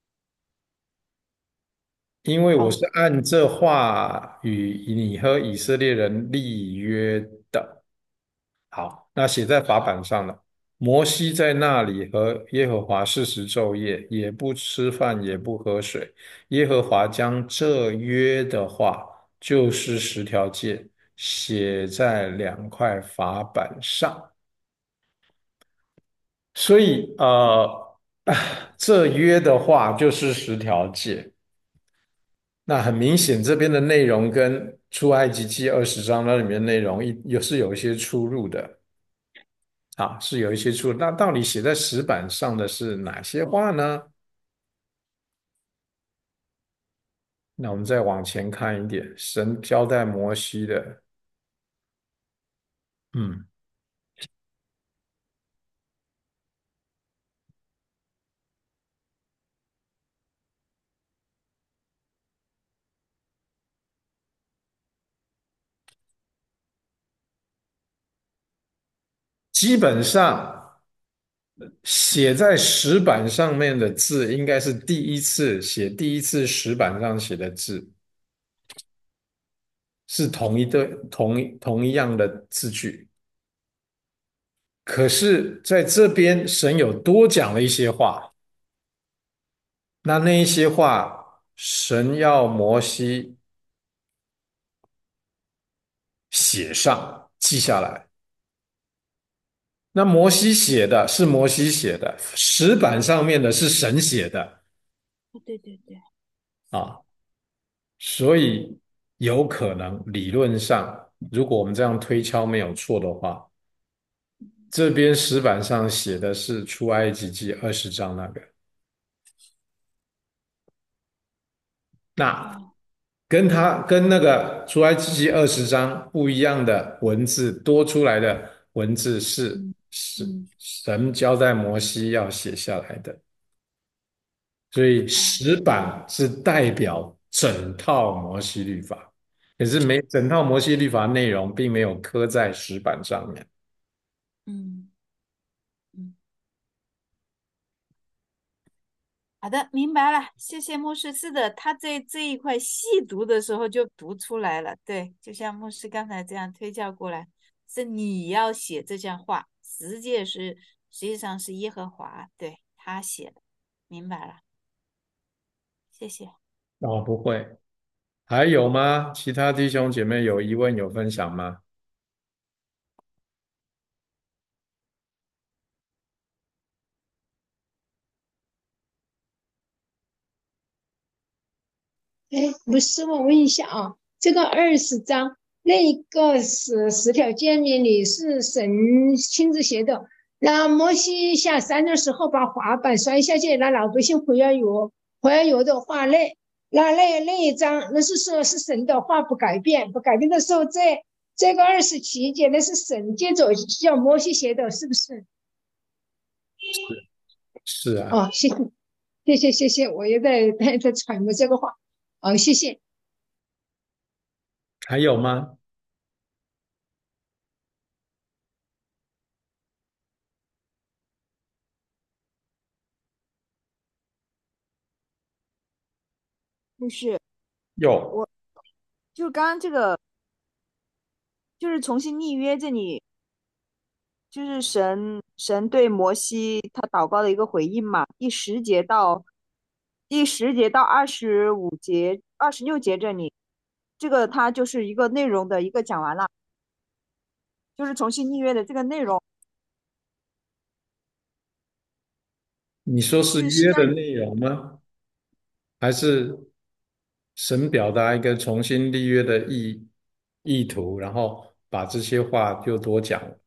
因为我哦， 是按这话与你和以色列人立约的。好，那写在法版上了。 摩西在那里和耶和华四十昼夜，也不吃饭，也不喝水。耶和华将这约的话，就是10条诫，写在2块法板上。所以，这约的话就是10条诫。那很明显，这边的内容跟出埃及记20章那里面的内容有一些出入的。啊，是有一些出入。那到底写在石板上的是哪些话呢？那我们再往前看一点，神交代摩西的，嗯，基本上写在石板上面的字，应该是第一次石板上写的字，是同一样的字句。可是在这边，神有多讲了一些话，那一些话，神要摩西写上，记下来。那摩西写的是摩西写的，石板上面的是神写的对对对， 啊，所以有可能理论上，如果我们这样推敲没有错的话，这边石板上写的是出埃及记20章那个，那哦， 跟那个出埃及记20章不一样的文字，多出来的文字是嗯嗯， 神交代摩西要写下来的。所以哦， 石板是代表整套摩西律法，可是整套摩西律法内容并没有刻在石板上面。 嗯嗯，好的，明白了，谢谢牧师。是的，他在这一块细读的时候就读出来了。对，就像牧师刚才这样推敲过来，是你要写这项话，实际上是耶和华对他写的，明白了，谢谢。 哦，不会，还有吗？其他弟兄姐妹有疑问有分享吗？ 哎，不是，我问一下啊，这个20章那个十条诫命里是神亲自写的，那摩西下山的时候把滑板摔下去，那老百姓回来游的话，那一章那是说是神的话不改变的时候，这个27节那是神接着叫摩西写的，是不是？ 是啊， 哦，谢谢，我也在揣摩这个话，哦，谢谢。 还有吗？ 不是， 有， 我就刚刚这个，就是重新立约这里，就是神对摩西他祷告的一个回应嘛。第10节到25节、26节这里，这个它就是一个内容的一个讲完了，就是重新立约的这个内容你说是约是在的内容吗？还是神表达一个重新立约的意图，然后把这些话就多讲了？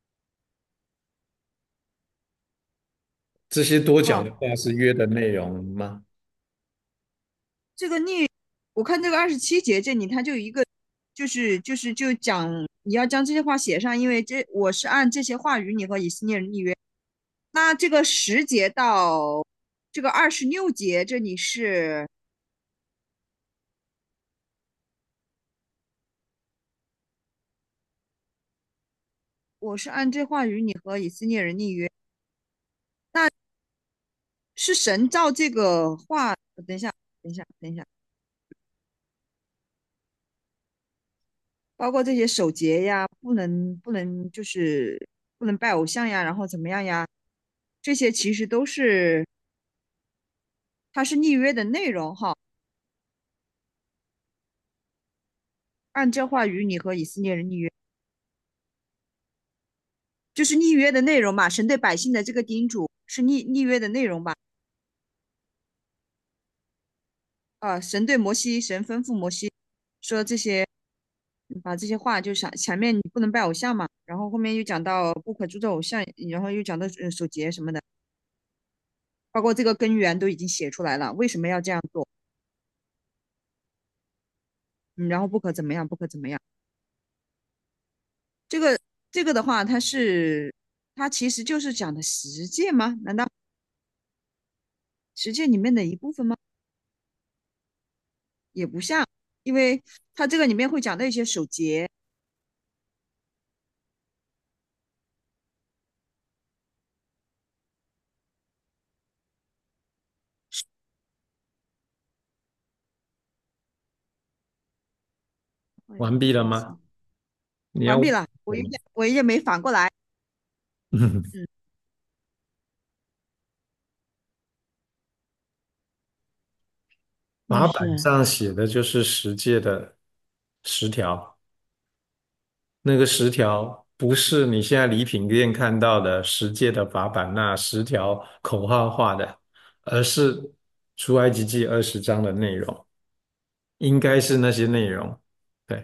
这些多讲的哦， 话是约的内容吗？ 这个我看这个27节这里，它就有一个，就讲你要将这些话写上，因为我是按这些话与你和以色列人立约。那这个10节到这个26节这里是我是按这话与你和以色列人立约，是神照这个话。等一下，包括这些守节呀，不能就是不能拜偶像呀，然后怎么样呀，这些其实都是它是立约的内容哈。按这话与你和以色列人立约，就是立约的内容嘛，神对百姓的这个叮嘱是立约的内容吧？啊，神对摩西，神吩咐摩西说这些，把这些话就前面你不能拜偶像嘛，然后后面又讲到不可诅咒偶像，然后又讲到守节什么的，包括这个根源都已经写出来了，为什么要这样做？然后不可怎么样，不可怎么样。这个这个的话，它其实就是讲的十诫吗？难道十诫里面的一部分吗？也不像，因为它这个里面会讲到一些守节。 完毕了吗？你要问完毕了， 什么？ 我也没反过来。嗯， 法版老师， 上写的就是十诫的10条，那个十条不是你现在礼品店看到的十诫的法版那10条口号化的，而是出埃及记20章的内容，应该是那些内容。对，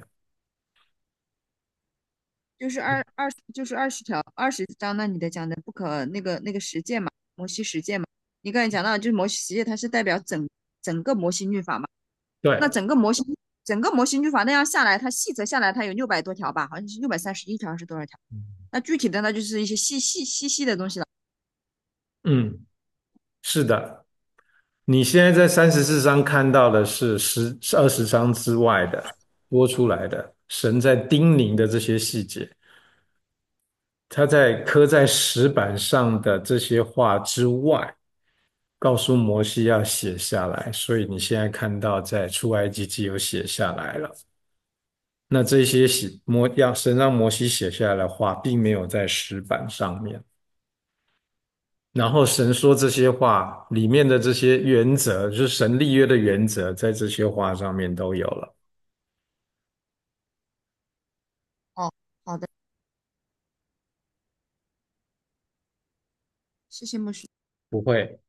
就是20条20章那里的讲的不可那个十诫嘛，摩西十诫嘛。你刚才讲到就是摩西十诫，它是代表整个摩西律法嘛。那对， 整个模型律法那样下来，它细则下来，它有600多条吧，好像是631条还是多少条？那具体的那就是一些细的东西了。 嗯，是的。你现在在34章看到的是20章之外的多出来的神在叮咛的这些细节，他在刻在石板上的这些话之外，告诉摩西要写下来，所以你现在看到在出埃及记有写下来了。那这些神让摩西写下来的话，并没有在石板上面。然后神说这些话里面的这些原则，就是神立约的原则，在这些话上面都有了。 哦，好的，谢谢牧师。 不会，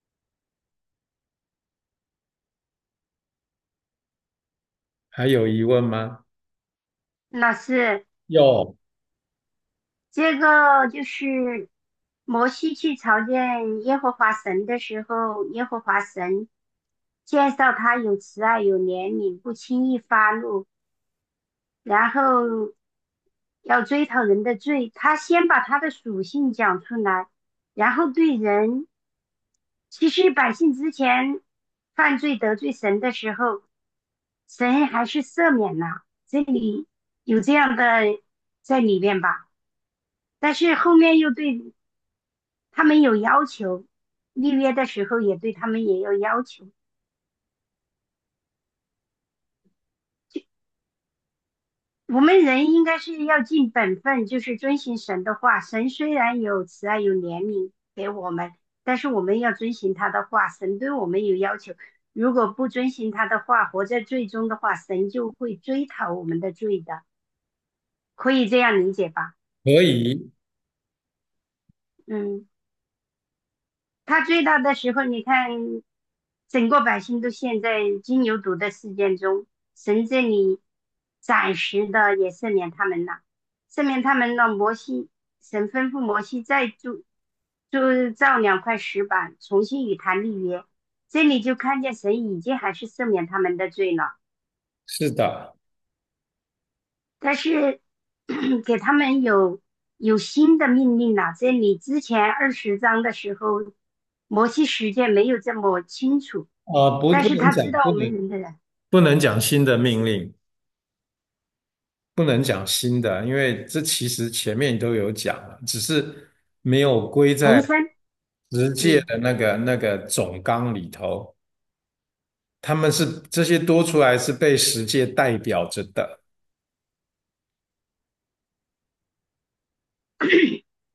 还有疑问吗？ 老师， 有， 这个就是摩西去朝见耶和华神的时候，耶和华神介绍他有慈爱、有怜悯，不轻易发怒，然后要追讨人的罪。他先把他的属性讲出来，然后对人，其实百姓之前犯罪得罪神的时候，神还是赦免了，这里有这样的在里面吧。但是后面又对他们有要求，立约的时候也对他们也有要求。我们人应该是要尽本分，就是遵行神的话。神虽然有慈爱有怜悯给我们，但是我们要遵行他的话。神对我们有要求，如果不遵行他的话，活在罪中的话，神就会追讨我们的罪的。可以这样理解吧？ 可以， 嗯。他最大的时候，你看，整个百姓都陷在金牛犊的事件中，神这里暂时的也赦免他们了，赦免他们了。神吩咐摩西再就造2块石板，重新与他立约。这里就看见神已经还是赦免他们的罪了， 是的， 但是给他们有新的命令了。这里之前20章的时候，摩西十诫没有这么清楚， 不， 但是不能讲， 他知道我们人的人。 不能讲新的命令，不能讲新的，因为这其实前面都有讲了，只是没有归在重生。 十诫嗯。 的那个总纲里头。他们是这些多出来是被十诫代表着的。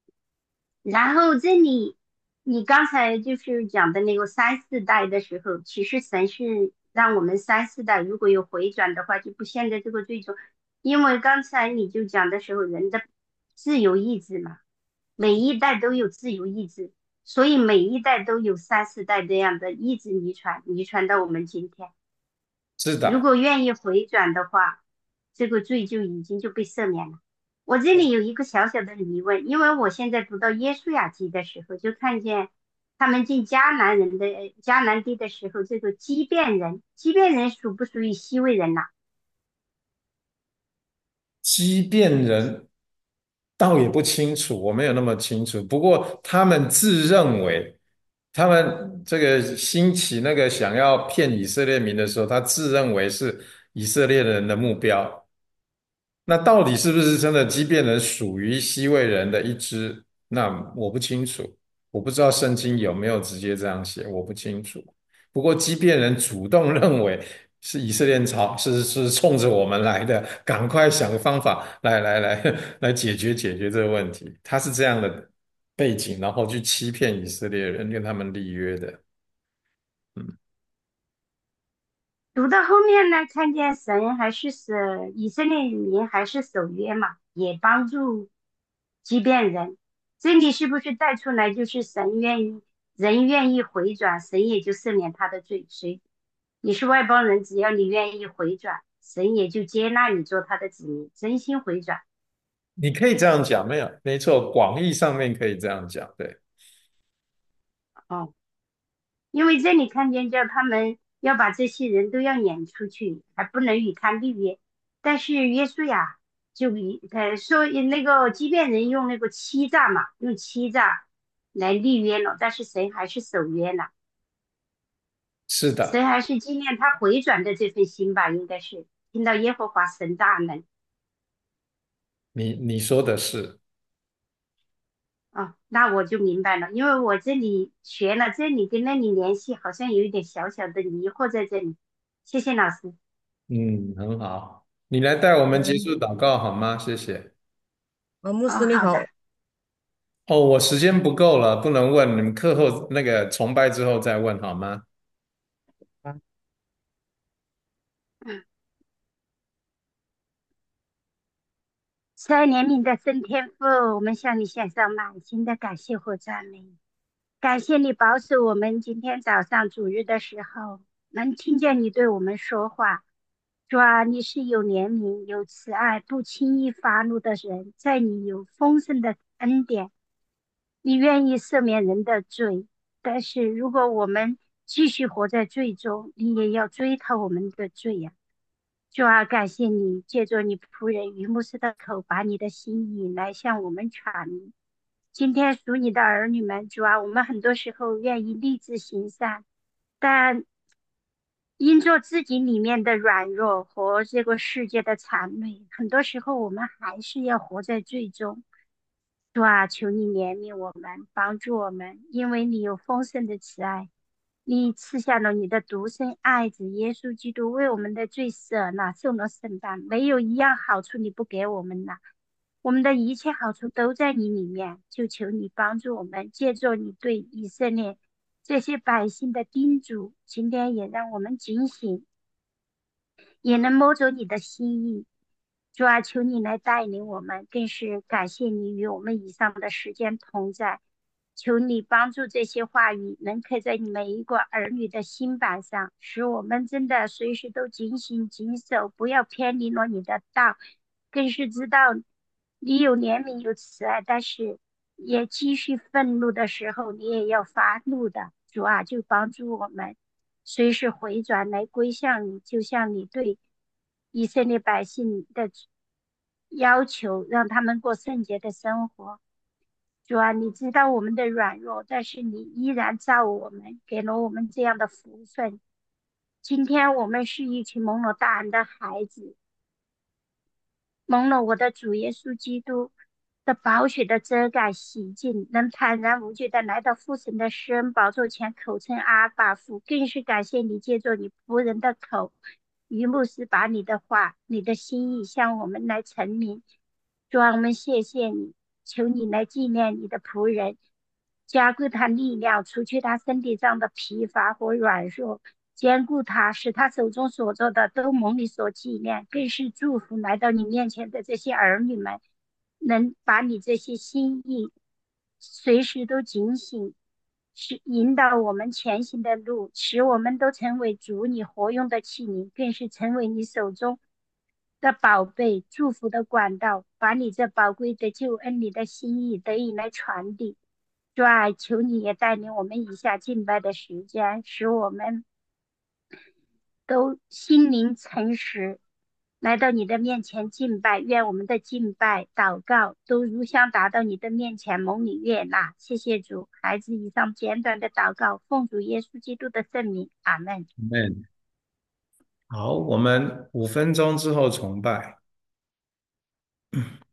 然后这里，你刚才就是讲的那个三四代的时候，其实神是让我们三四代如果有回转的话，就不陷在这个罪中。因为刚才你就讲的时候，人的自由意志嘛，每一代都有自由意志，所以每一代都有三四代这样的意志遗传到我们今天。 是的。 如果愿意回转的话，这个罪就已经就被赦免了。我这里有一个小小的疑问，因为我现在读到耶稣雅记的时候，就看见他们进迦南地的时候，这个畸变人属不属于西魏人呐、 畸变人倒也不清楚，我没有那么清楚。不过他们自认为，他们这个兴起那个想要骗以色列民的时候，他自认为是以色列人的目标。那到底是不是真的畸变人属于西魏人的一支？那我不清楚，我不知道圣经有没有直接这样写，我不清楚。不过畸变人主动认为是以色列朝是冲着我们来的，赶快想个方法来解决这个问题。他是这样的背景，然后去欺骗以色列人，跟他们立约的。嗯。 读到后面呢，看见神还是以色列民还是守约嘛，也帮助畸变人。这里是不是带出来就是人愿意回转，神也就赦免他的罪。你是外邦人，只要你愿意回转，神也就接纳你做他的子民，真心回转。 你可以这样讲，没错，广义上面可以这样讲，对。 哦，因为这里看见叫他们要把这些人都要撵出去，还不能与他立约。但是约书亚说那个即便人用那个欺诈嘛，用欺诈来立约了，但是神还是守约了， 是的。 神还是纪念他回转的这份心吧，应该是听到耶和华神大能。 你说的是。 哦，那我就明白了，因为我这里学了，这里跟那里联系好像有一点小小的疑惑在这里。谢谢老师。 嗯，很好，你来带我们结束嗯， 祷告好吗？谢谢。 牧哦， 师你好。 好的。 哦，我时间不够了，不能问，你们课后那个崇拜之后再问好吗？ 啊， 嗯，慈爱怜悯的圣天父，我们向你献上满心的感谢和赞美。感谢你保守我们今天早上主日的时候，能听见你对我们说话。主啊，你是有怜悯、有慈爱、不轻易发怒的人，在你有丰盛的恩典，你愿意赦免人的罪。但是如果我们继续活在罪中，你也要追讨我们的罪呀、主啊，感谢你借着你仆人于牧师的口，把你的心意来向我们传递。今天属你的儿女们，主啊，我们很多时候愿意立志行善，但因着自己里面的软弱和这个世界的谄媚，很多时候我们还是要活在罪中。主啊，求你怜悯我们，帮助我们，因为你有丰盛的慈爱，你赐下了你的独生爱子耶稣基督为我们的罪舍了，受了审判，没有一样好处你不给我们了。我们的一切好处都在你里面，就求你帮助我们，借助你对以色列这些百姓的叮嘱，今天也让我们警醒，也能摸着你的心意。主啊，求你来带领我们，更是感谢你与我们以上的时间同在。求你帮助这些话语能刻在你每一个儿女的心板上，使我们真的随时都警醒谨守，不要偏离了你的道。更是知道你有怜悯有慈爱，但是也继续愤怒的时候，你也要发怒的。主啊，就帮助我们随时回转来归向你，就像你对以色列百姓的要求，让他们过圣洁的生活。主啊，你知道我们的软弱，但是你依然造我们，给了我们这样的福分。今天我们是一群蒙了大恩的孩子，蒙了我的主耶稣基督的宝血的遮盖洗净，能坦然无惧的来到父神的施恩宝座前，口称阿爸父。更是感谢你借着你仆人的口，于牧师把你的话、你的心意向我们来陈明。主啊，我们谢谢你。 求你来纪念你的仆人，加固他力量，除去他身体上的疲乏和软弱，兼顾他，使他手中所做的都蒙你所纪念，更是祝福来到你面前的这些儿女们，能把你这些心意随时都警醒，是引导我们前行的路，使我们都成为主你活用的器皿，更是成为你手中的宝贝，祝福的管道，把你这宝贵的救恩里的心意得以来传递。主啊，求你也带领我们以下敬拜的时间，使我们都心灵诚实，来到你的面前敬拜。愿我们的敬拜、祷告都如香达到你的面前，蒙你悦纳。谢谢主，孩子以上简短的祷告，奉主耶稣基督的圣名，阿门。 Amen。好，我们5分钟之后重拜。